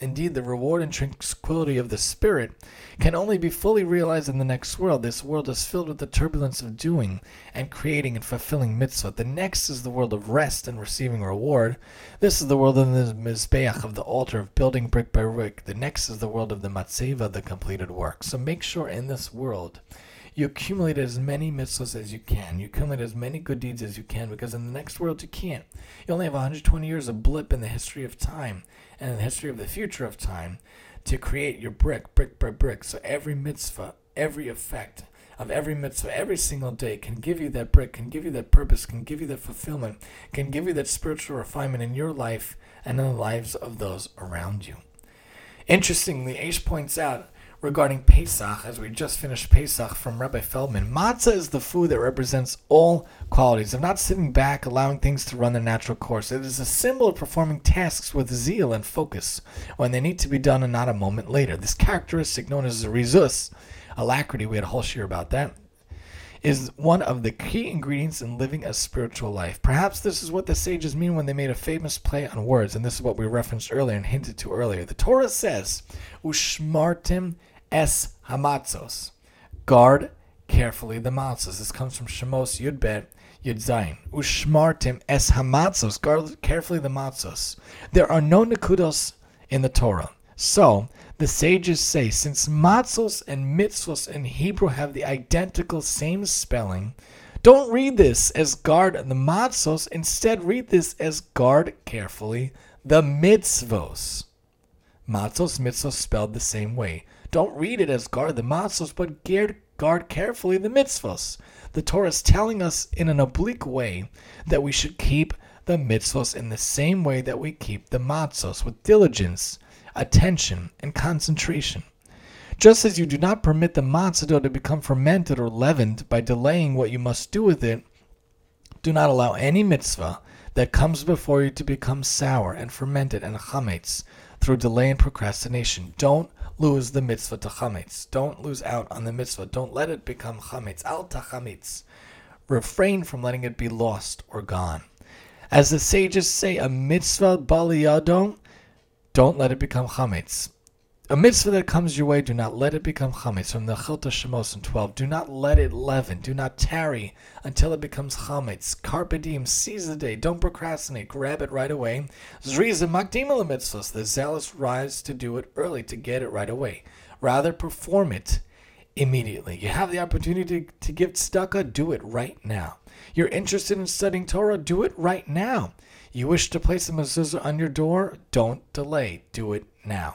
Indeed, the reward and tranquility of the spirit can only be fully realized in the next world. This world is filled with the turbulence of doing and creating and fulfilling mitzvah. The next is the world of rest and receiving reward. This is the world of the mizbeach, of the altar, of building brick by brick. The next is the world of the matzeva, the completed work. So make sure in this world you accumulate as many mitzvahs as you can. You accumulate as many good deeds as you can, because in the next world you can't. You only have 120 years, a blip in the history of time and in the history of the future of time, to create your brick by brick. So every mitzvah, every effect of every mitzvah, every single day can give you that brick, can give you that purpose, can give you that fulfillment, can give you that spiritual refinement in your life and in the lives of those around you. Interestingly, Aish points out regarding Pesach, as we just finished Pesach from Rabbi Feldman, matzah is the food that represents all qualities of not sitting back, allowing things to run their natural course. It is a symbol of performing tasks with zeal and focus when they need to be done and not a moment later. This characteristic, known as rizus, alacrity, we had a whole shir about that, is one of the key ingredients in living a spiritual life. Perhaps this is what the sages mean when they made a famous play on words, and this is what we referenced earlier and hinted to earlier. The Torah says, Ushmartim es hamatzos. Guard carefully the matzos. This comes from Shemos Yud Bet Yud Zayin. Ushmartim es hamatzos. Guard carefully the matzos. There are no nekudos in the Torah. So, the sages say, since matzos and mitzvos in Hebrew have the identical same spelling, don't read this as guard the matzos. Instead, read this as guard carefully the mitzvos. Matzos, mitzvos spelled the same way. Don't read it as guard the matzos, but guard carefully the mitzvos. The Torah is telling us in an oblique way that we should keep the mitzvos in the same way that we keep the matzos, with diligence, attention, and concentration. Just as you do not permit the matzah dough to become fermented or leavened by delaying what you must do with it, do not allow any mitzvah that comes before you to become sour and fermented and chametz through delay and procrastination. Don't lose the mitzvah to chametz. Don't lose out on the mitzvah. Don't let it become chametz. Al tachametz. Refrain from letting it be lost or gone. As the sages say, a mitzvah baliyadon, don't let it become chametz. A mitzvah that comes your way, do not let it become chametz. From the Chilta Shemos in 12, do not let it leaven. Do not tarry until it becomes chametz. Carpe diem, seize the day. Don't procrastinate. Grab it right away. Zriza makdima mitzvahs. The zealous rise to do it early, to get it right away. Rather, perform it immediately. You have the opportunity to give tzedakah, do it right now. You're interested in studying Torah, do it right now. You wish to place a mezuzah on your door, don't delay. Do it now.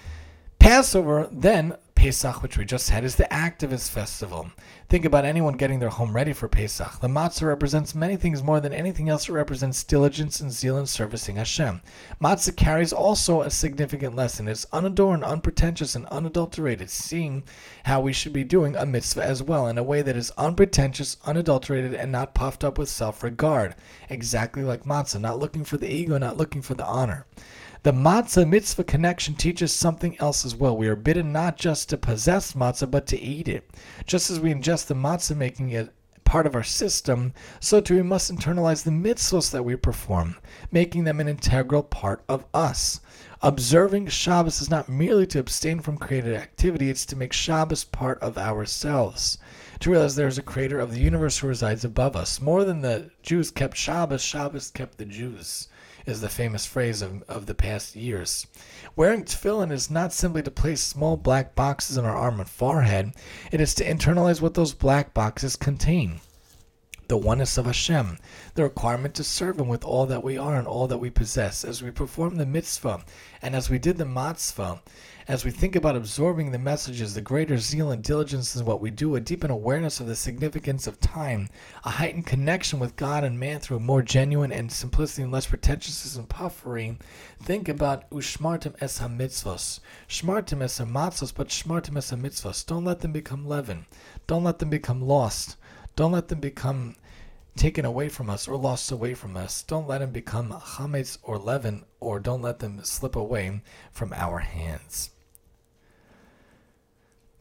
Passover, then Pesach, which we just had, is the activist festival. Think about anyone getting their home ready for Pesach. The matzah represents many things more than anything else. It represents diligence and zeal in servicing Hashem. Matzah carries also a significant lesson. It's unadorned, unpretentious, and unadulterated, seeing how we should be doing a mitzvah as well, in a way that is unpretentious, unadulterated, and not puffed up with self-regard. Exactly like matzah, not looking for the ego, not looking for the honor. The matzah mitzvah connection teaches something else as well. We are bidden not just to possess matzah, but to eat it. Just as we ingest the matzah, making it part of our system, so too we must internalize the mitzvahs that we perform, making them an integral part of us. Observing Shabbos is not merely to abstain from created activity, it's to make Shabbos part of ourselves. To realize there is a creator of the universe who resides above us. More than the Jews kept Shabbos, Shabbos kept the Jews, is the famous phrase of the past years. Wearing tefillin is not simply to place small black boxes on our arm and forehead. It is to internalize what those black boxes contain. The oneness of Hashem, the requirement to serve Him with all that we are and all that we possess. As we perform the mitzvah, and as we did the matzvah, as we think about absorbing the messages, the greater zeal and diligence in what we do, a deepened awareness of the significance of time, a heightened connection with God and man through a more genuine and simplicity and less pretentiousness and puffery. Think about ushmartim es ha-mitzvos. Shmartim es ha-matzos, but shmartim es ha-mitzvos. Don't let them become leaven. Don't let them become lost. Don't let them become taken away from us or lost away from us. Don't let them become chametz or leaven, or don't let them slip away from our hands.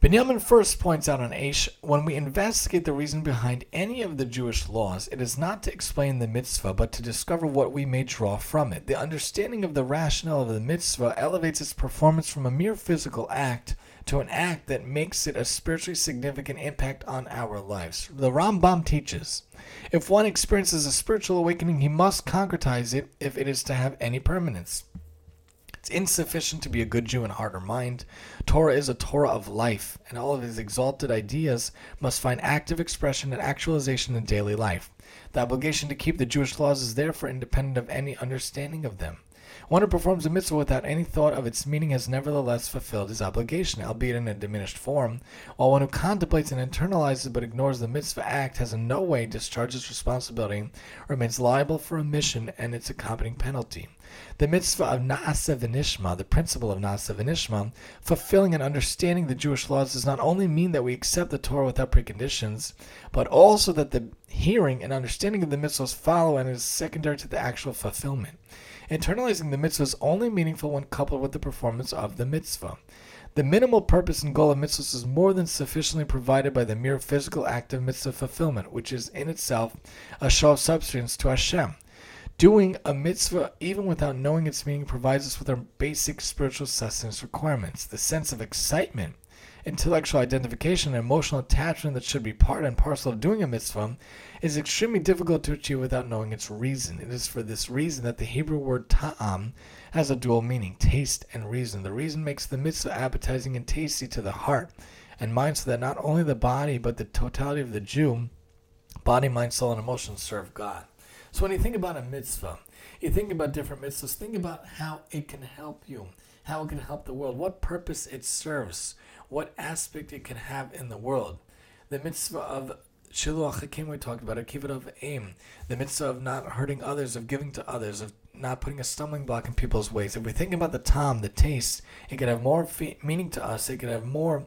Benjamin first points out on Aish, when we investigate the reason behind any of the Jewish laws, it is not to explain the mitzvah, but to discover what we may draw from it. The understanding of the rationale of the mitzvah elevates its performance from a mere physical act to an act that makes it a spiritually significant impact on our lives. The Rambam teaches, if one experiences a spiritual awakening, he must concretize it if it is to have any permanence. It's insufficient to be a good Jew in heart or mind. Torah is a Torah of life, and all of his exalted ideas must find active expression and actualization in daily life. The obligation to keep the Jewish laws is therefore independent of any understanding of them. One who performs a mitzvah without any thought of its meaning has nevertheless fulfilled his obligation, albeit in a diminished form, while one who contemplates and internalizes but ignores the mitzvah act has in no way discharged its responsibility, remains liable for omission and its accompanying penalty. The mitzvah of Na'aseh v'nishma, the principle of Na'aseh v'nishma, fulfilling and understanding the Jewish laws does not only mean that we accept the Torah without preconditions, but also that the hearing and understanding of the mitzvahs follow and is secondary to the actual fulfillment. Internalizing the mitzvah is only meaningful when coupled with the performance of the mitzvah. The minimal purpose and goal of mitzvahs is more than sufficiently provided by the mere physical act of mitzvah fulfillment, which is in itself a show of substance to Hashem. Doing a mitzvah, even without knowing its meaning, provides us with our basic spiritual sustenance requirements. The sense of excitement, intellectual identification, and emotional attachment that should be part and parcel of doing a mitzvah is extremely difficult to achieve without knowing its reason. It is for this reason that the Hebrew word ta'am has a dual meaning, taste and reason. The reason makes the mitzvah appetizing and tasty to the heart and mind, so that not only the body but the totality of the Jew, body, mind, soul, and emotions, serve God. So when you think about a mitzvah, you think about different mitzvahs, think about how it can help you, how it can help the world, what purpose it serves, what aspect it can have in the world. The mitzvah of Shiluach HaKim we talked about, Akivat of Aim, the mitzvah of not hurting others, of giving to others, of not putting a stumbling block in people's ways. If we think about the tam, the taste, it could have more meaning to us, it could have more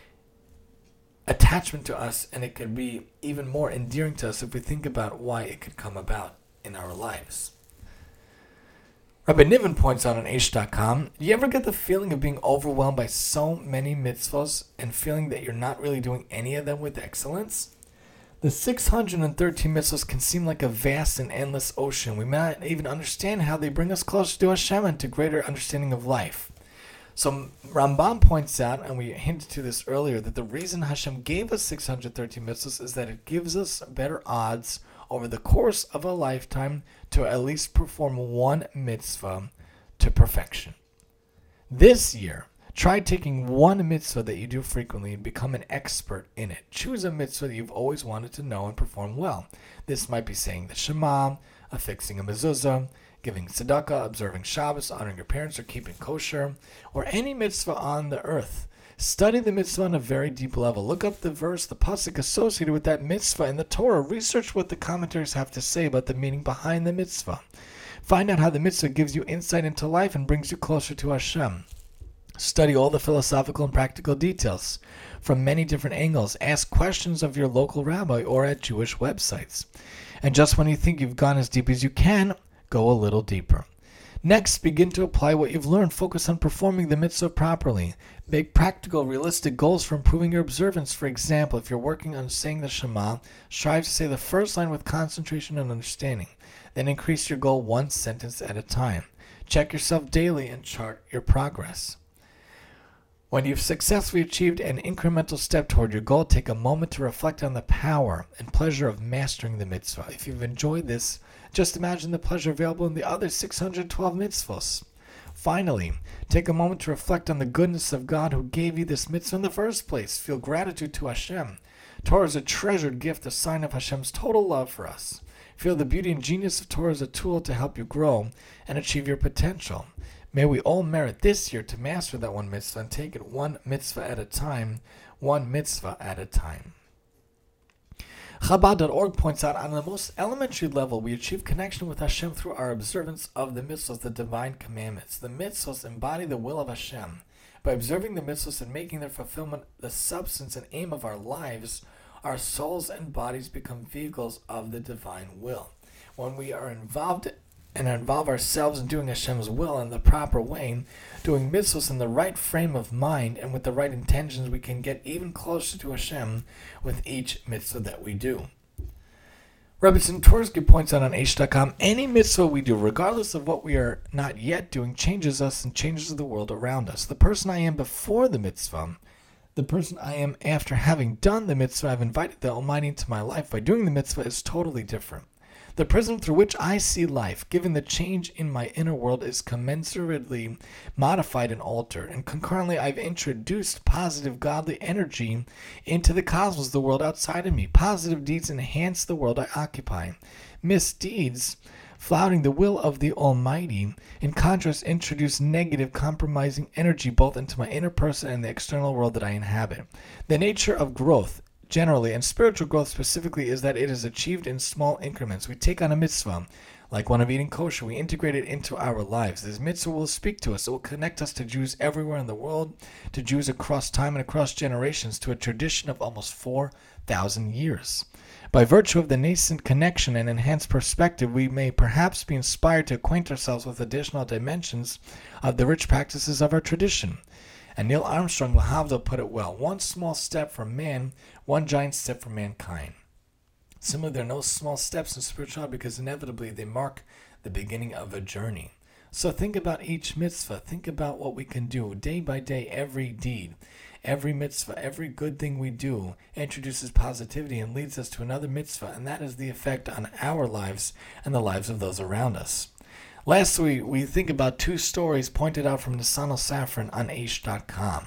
attachment to us, and it could be even more endearing to us if we think about why it could come about in our lives. Rabbi Niven points out on Aish.com, do you ever get the feeling of being overwhelmed by so many mitzvahs and feeling that you're not really doing any of them with excellence? The 613 mitzvahs can seem like a vast and endless ocean. We may not even understand how they bring us closer to Hashem and to greater understanding of life. So Rambam points out, and we hinted to this earlier, that the reason Hashem gave us 613 mitzvahs is that it gives us better odds over the course of a lifetime to at least perform one mitzvah to perfection. This year, try taking one mitzvah that you do frequently and become an expert in it. Choose a mitzvah that you've always wanted to know and perform well. This might be saying the Shema, affixing a mezuzah, giving tzedakah, observing Shabbos, honoring your parents, or keeping kosher, or any mitzvah on the earth. Study the mitzvah on a very deep level. Look up the verse, the pasuk associated with that mitzvah in the Torah. Research what the commentaries have to say about the meaning behind the mitzvah. Find out how the mitzvah gives you insight into life and brings you closer to Hashem. Study all the philosophical and practical details from many different angles. Ask questions of your local rabbi or at Jewish websites. And just when you think you've gone as deep as you can, go a little deeper. Next, begin to apply what you've learned. Focus on performing the mitzvah properly. Make practical, realistic goals for improving your observance. For example, if you're working on saying the Shema, strive to say the first line with concentration and understanding. Then increase your goal one sentence at a time. Check yourself daily and chart your progress. When you've successfully achieved an incremental step toward your goal, take a moment to reflect on the power and pleasure of mastering the mitzvah. If you've enjoyed this, just imagine the pleasure available in the other 612 mitzvahs. Finally, take a moment to reflect on the goodness of God who gave you this mitzvah in the first place. Feel gratitude to Hashem. Torah is a treasured gift, a sign of Hashem's total love for us. Feel the beauty and genius of Torah as a tool to help you grow and achieve your potential. May we all merit this year to master that one mitzvah and take it one mitzvah at a time, one mitzvah at a time. Chabad.org points out, on the most elementary level, we achieve connection with Hashem through our observance of the mitzvahs, the divine commandments. The mitzvahs embody the will of Hashem. By observing the mitzvahs and making their fulfillment the substance and aim of our lives, our souls and bodies become vehicles of the divine will. When we are involved and involve ourselves in doing Hashem's will in the proper way, doing mitzvahs in the right frame of mind and with the right intentions, we can get even closer to Hashem with each mitzvah that we do. Rabbi Tursky points out on Aish.com, any mitzvah we do, regardless of what we are not yet doing, changes us and changes the world around us. The person I am before the mitzvah, the person I am after having done the mitzvah, I've invited the Almighty into my life by doing the mitzvah, is totally different. The prism through which I see life, given the change in my inner world, is commensurately modified and altered. And concurrently, I've introduced positive godly energy into the cosmos, the world outside of me. Positive deeds enhance the world I occupy. Misdeeds, flouting the will of the Almighty, in contrast, introduce negative, compromising energy both into my inner person and the external world that I inhabit. The nature of growth, generally, and spiritual growth specifically, is that it is achieved in small increments. We take on a mitzvah, like one of eating kosher. We integrate it into our lives. This mitzvah will speak to us. It will connect us to Jews everywhere in the world, to Jews across time and across generations, to a tradition of almost 4,000 years. By virtue of the nascent connection and enhanced perspective, we may perhaps be inspired to acquaint ourselves with additional dimensions of the rich practices of our tradition. And Neil Armstrong Lahavdil put it well: one small step for man, one giant step for mankind. Similarly, there are no small steps in spirituality because inevitably they mark the beginning of a journey. So think about each mitzvah. Think about what we can do day by day. Every deed, every mitzvah, every good thing we do introduces positivity and leads us to another mitzvah, and that is the effect on our lives and the lives of those around us. Lastly, we think about two stories pointed out from Nissan Safran on Aish.com.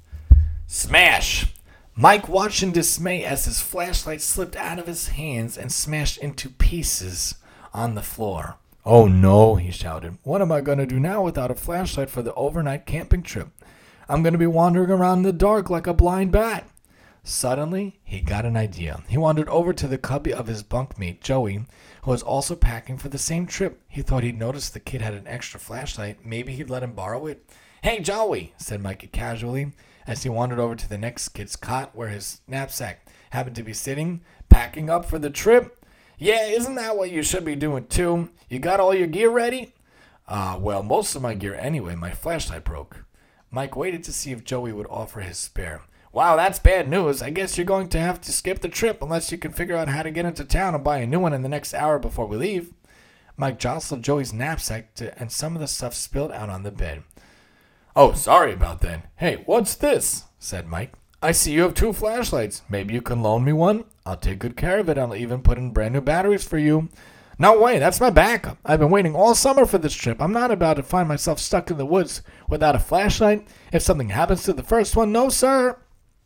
Smash! Mike watched in dismay as his flashlight slipped out of his hands and smashed into pieces on the floor. "Oh no," he shouted. "What am I going to do now without a flashlight for the overnight camping trip? I'm going to be wandering around in the dark like a blind bat." Suddenly, he got an idea. He wandered over to the cubby of his bunkmate, Joey, who was also packing for the same trip. He thought he'd noticed the kid had an extra flashlight. Maybe he'd let him borrow it. "Hey, Joey," said Mikey casually, as he wandered over to the next kid's cot where his knapsack happened to be sitting, "packing up for the trip?" "Yeah, isn't that what you should be doing too? You got all your gear ready?" Well, most of my gear anyway. My flashlight broke." Mike waited to see if Joey would offer his spare. "Wow, that's bad news. I guess you're going to have to skip the trip unless you can figure out how to get into town and buy a new one in the next hour before we leave." Mike jostled Joey's knapsack and some of the stuff spilled out on the bed. "Oh, sorry about that. Hey, what's this?" said Mike. "I see you have 2 flashlights. Maybe you can loan me one? I'll take good care of it. I'll even put in brand new batteries for you." "No way, that's my backup. I've been waiting all summer for this trip. I'm not about to find myself stuck in the woods without a flashlight. If something happens to the first one, no sir."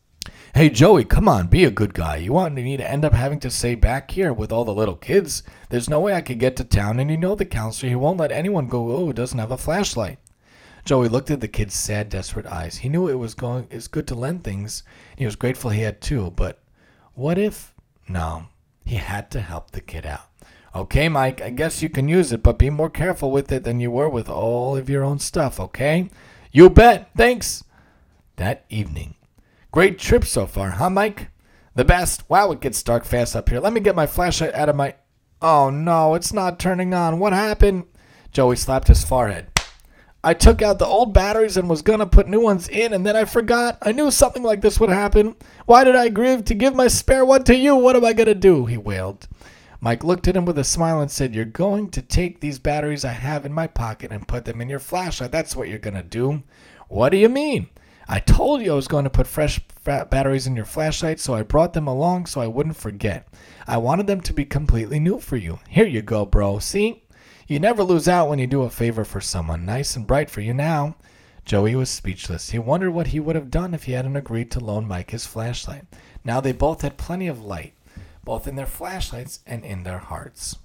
"Hey, Joey, come on, be a good guy. You want me to end up having to stay back here with all the little kids? There's no way I could get to town, and you know the counselor, he won't let anyone go who doesn't have a flashlight." Joey looked at the kid's sad, desperate eyes. He knew it's good to lend things. He was grateful he had 2, but what if? No, he had to help the kid out. "Okay, Mike, I guess you can use it, but be more careful with it than you were with all of your own stuff, okay?" "You bet, thanks." That evening. "Great trip so far, huh, Mike?" "The best. Wow, it gets dark fast up here. Let me get my flashlight out of my..." "Oh no, it's not turning on. What happened?" Joey slapped his forehead. "I took out the old batteries and was going to put new ones in, and then I forgot. I knew something like this would happen. Why did I agree to give my spare one to you? What am I going to do?" he wailed. Mike looked at him with a smile and said, "You're going to take these batteries I have in my pocket and put them in your flashlight. That's what you're going to do." "What do you mean?" "I told you I was going to put fresh batteries in your flashlight, so I brought them along so I wouldn't forget. I wanted them to be completely new for you. Here you go, bro. See? You never lose out when you do a favor for someone. Nice and bright for you now." Joey was speechless. He wondered what he would have done if he hadn't agreed to loan Mike his flashlight. Now they both had plenty of light, both in their flashlights and in their hearts.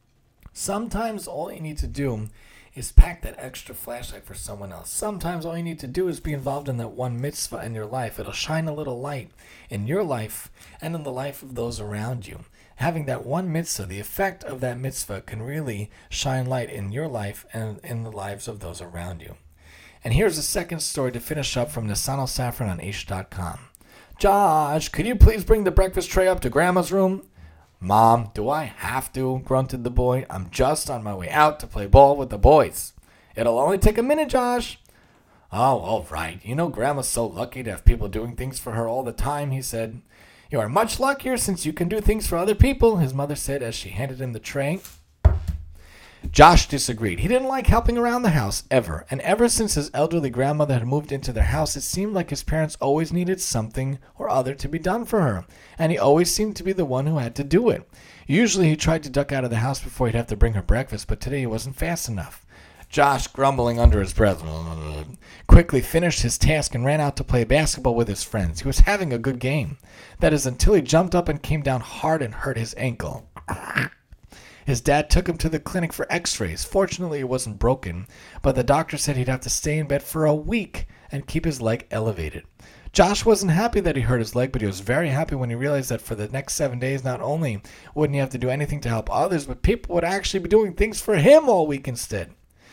Sometimes all you need to do is pack that extra flashlight for someone else. Sometimes all you need to do is be involved in that one mitzvah in your life. It'll shine a little light in your life and in the life of those around you. Having that one mitzvah, the effect of that mitzvah can really shine light in your life and in the lives of those around you. And here's a second story to finish up from Nissan Safran on Aish.com. "Josh, could you please bring the breakfast tray up to Grandma's room?" "Mom, do I have to?" grunted the boy. "I'm just on my way out to play ball with the boys." "It'll only take a minute, Josh." "Oh, all right. You know Grandma's so lucky to have people doing things for her all the time," he said. "You are much luckier since you can do things for other people," his mother said as she handed him the tray. Josh disagreed. He didn't like helping around the house, ever. And ever since his elderly grandmother had moved into their house, it seemed like his parents always needed something or other to be done for her. And he always seemed to be the one who had to do it. Usually he tried to duck out of the house before he'd have to bring her breakfast, but today he wasn't fast enough. Josh, grumbling under his breath, quickly finished his task and ran out to play basketball with his friends. He was having a good game. That is, until he jumped up and came down hard and hurt his ankle. His dad took him to the clinic for x-rays. Fortunately, it wasn't broken, but the doctor said he'd have to stay in bed for a week and keep his leg elevated. Josh wasn't happy that he hurt his leg, but he was very happy when he realized that for the next 7 days, not only wouldn't he have to do anything to help others, but people would actually be doing things for him all week instead.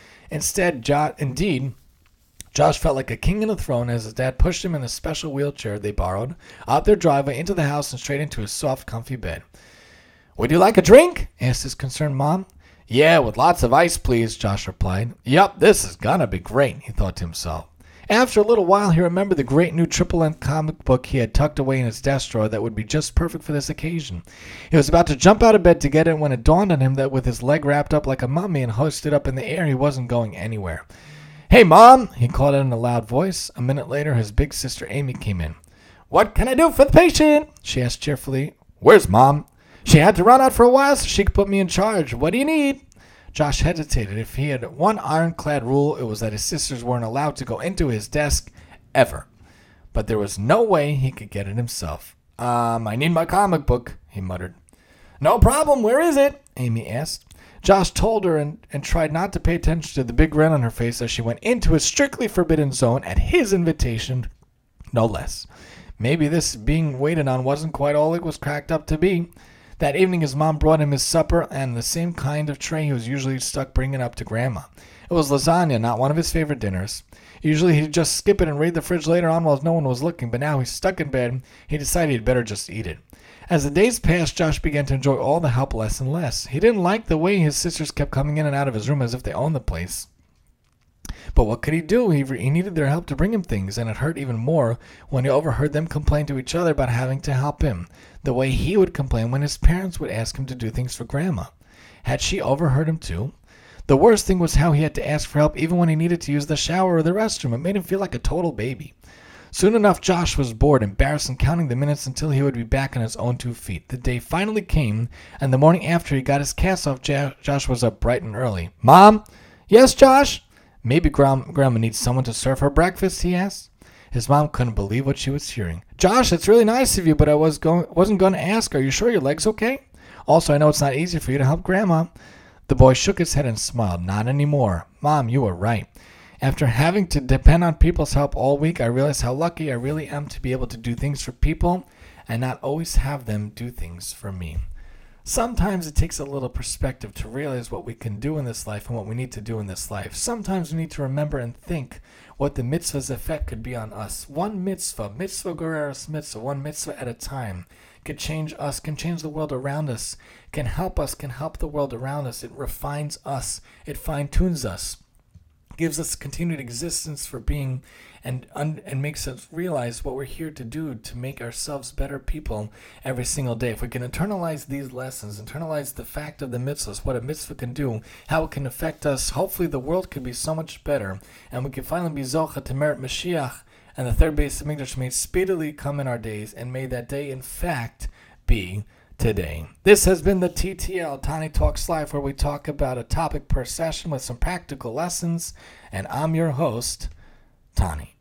Josh felt like a king on a throne as his dad pushed him in a special wheelchair they borrowed out their driveway into the house and straight into his soft, comfy bed. "Would you like a drink?" asked his concerned mom. "Yeah, with lots of ice, please," Josh replied. "Yup, this is gonna be great," he thought to himself. After a little while, he remembered the great new triple-length comic book he had tucked away in his desk drawer that would be just perfect for this occasion. He was about to jump out of bed to get it when it dawned on him that with his leg wrapped up like a mummy and hoisted up in the air, he wasn't going anywhere. "Hey, Mom," he called out in a loud voice. A minute later, his big sister Amy came in. "What can I do for the patient?" she asked cheerfully. "Where's Mom?" "She had to run out for a while so she could put me in charge. What do you need?" Josh hesitated. If he had one ironclad rule, it was that his sisters weren't allowed to go into his desk ever. But there was no way he could get it himself. I need my comic book," he muttered. "No problem. Where is it?" Amy asked. Josh told her and tried not to pay attention to the big grin on her face as she went into his strictly forbidden zone at his invitation, no less. Maybe this being waited on wasn't quite all it was cracked up to be. That evening, his mom brought him his supper and the same kind of tray he was usually stuck bringing up to Grandma. It was lasagna, not one of his favorite dinners. Usually he'd just skip it and raid the fridge later on while no one was looking, but now he's stuck in bed. He decided he'd better just eat it. As the days passed, Josh began to enjoy all the help less and less. He didn't like the way his sisters kept coming in and out of his room as if they owned the place. But what could he do? He needed their help to bring him things, and it hurt even more when he overheard them complain to each other about having to help him, the way he would complain when his parents would ask him to do things for Grandma. Had she overheard him too? The worst thing was how he had to ask for help even when he needed to use the shower or the restroom. It made him feel like a total baby. Soon enough, Josh was bored, embarrassed, and counting the minutes until he would be back on his own 2 feet. The day finally came, and the morning after he got his cast off, Josh was up bright and early. "Mom?" "Yes, Josh?" "Maybe Grandma needs someone to serve her breakfast," he asked. His mom couldn't believe what she was hearing. "Josh, that's really nice of you, but I wasn't going to ask. Are you sure your leg's okay? Also, I know it's not easy for you to help Grandma." The boy shook his head and smiled. "Not anymore. Mom, you were right. After having to depend on people's help all week, I realized how lucky I really am to be able to do things for people and not always have them do things for me." Sometimes it takes a little perspective to realize what we can do in this life and what we need to do in this life. Sometimes we need to remember and think what the mitzvah's effect could be on us. One mitzvah gereris mitzvah, one mitzvah at a time, could change us, can change the world around us, can help the world around us. It refines us. It fine-tunes us. Gives us continued existence for being and makes us realize what we're here to do to make ourselves better people every single day. If we can internalize these lessons, internalize the fact of the mitzvahs, what a mitzvah can do, how it can affect us, hopefully the world could be so much better, and we can finally be zocha to merit Mashiach, and the third Beis Hamikdash may speedily come in our days, and may that day in fact be today. This has been the TTL Tani Talks Live, where we talk about a topic per session with some practical lessons, and I'm your host, Tani.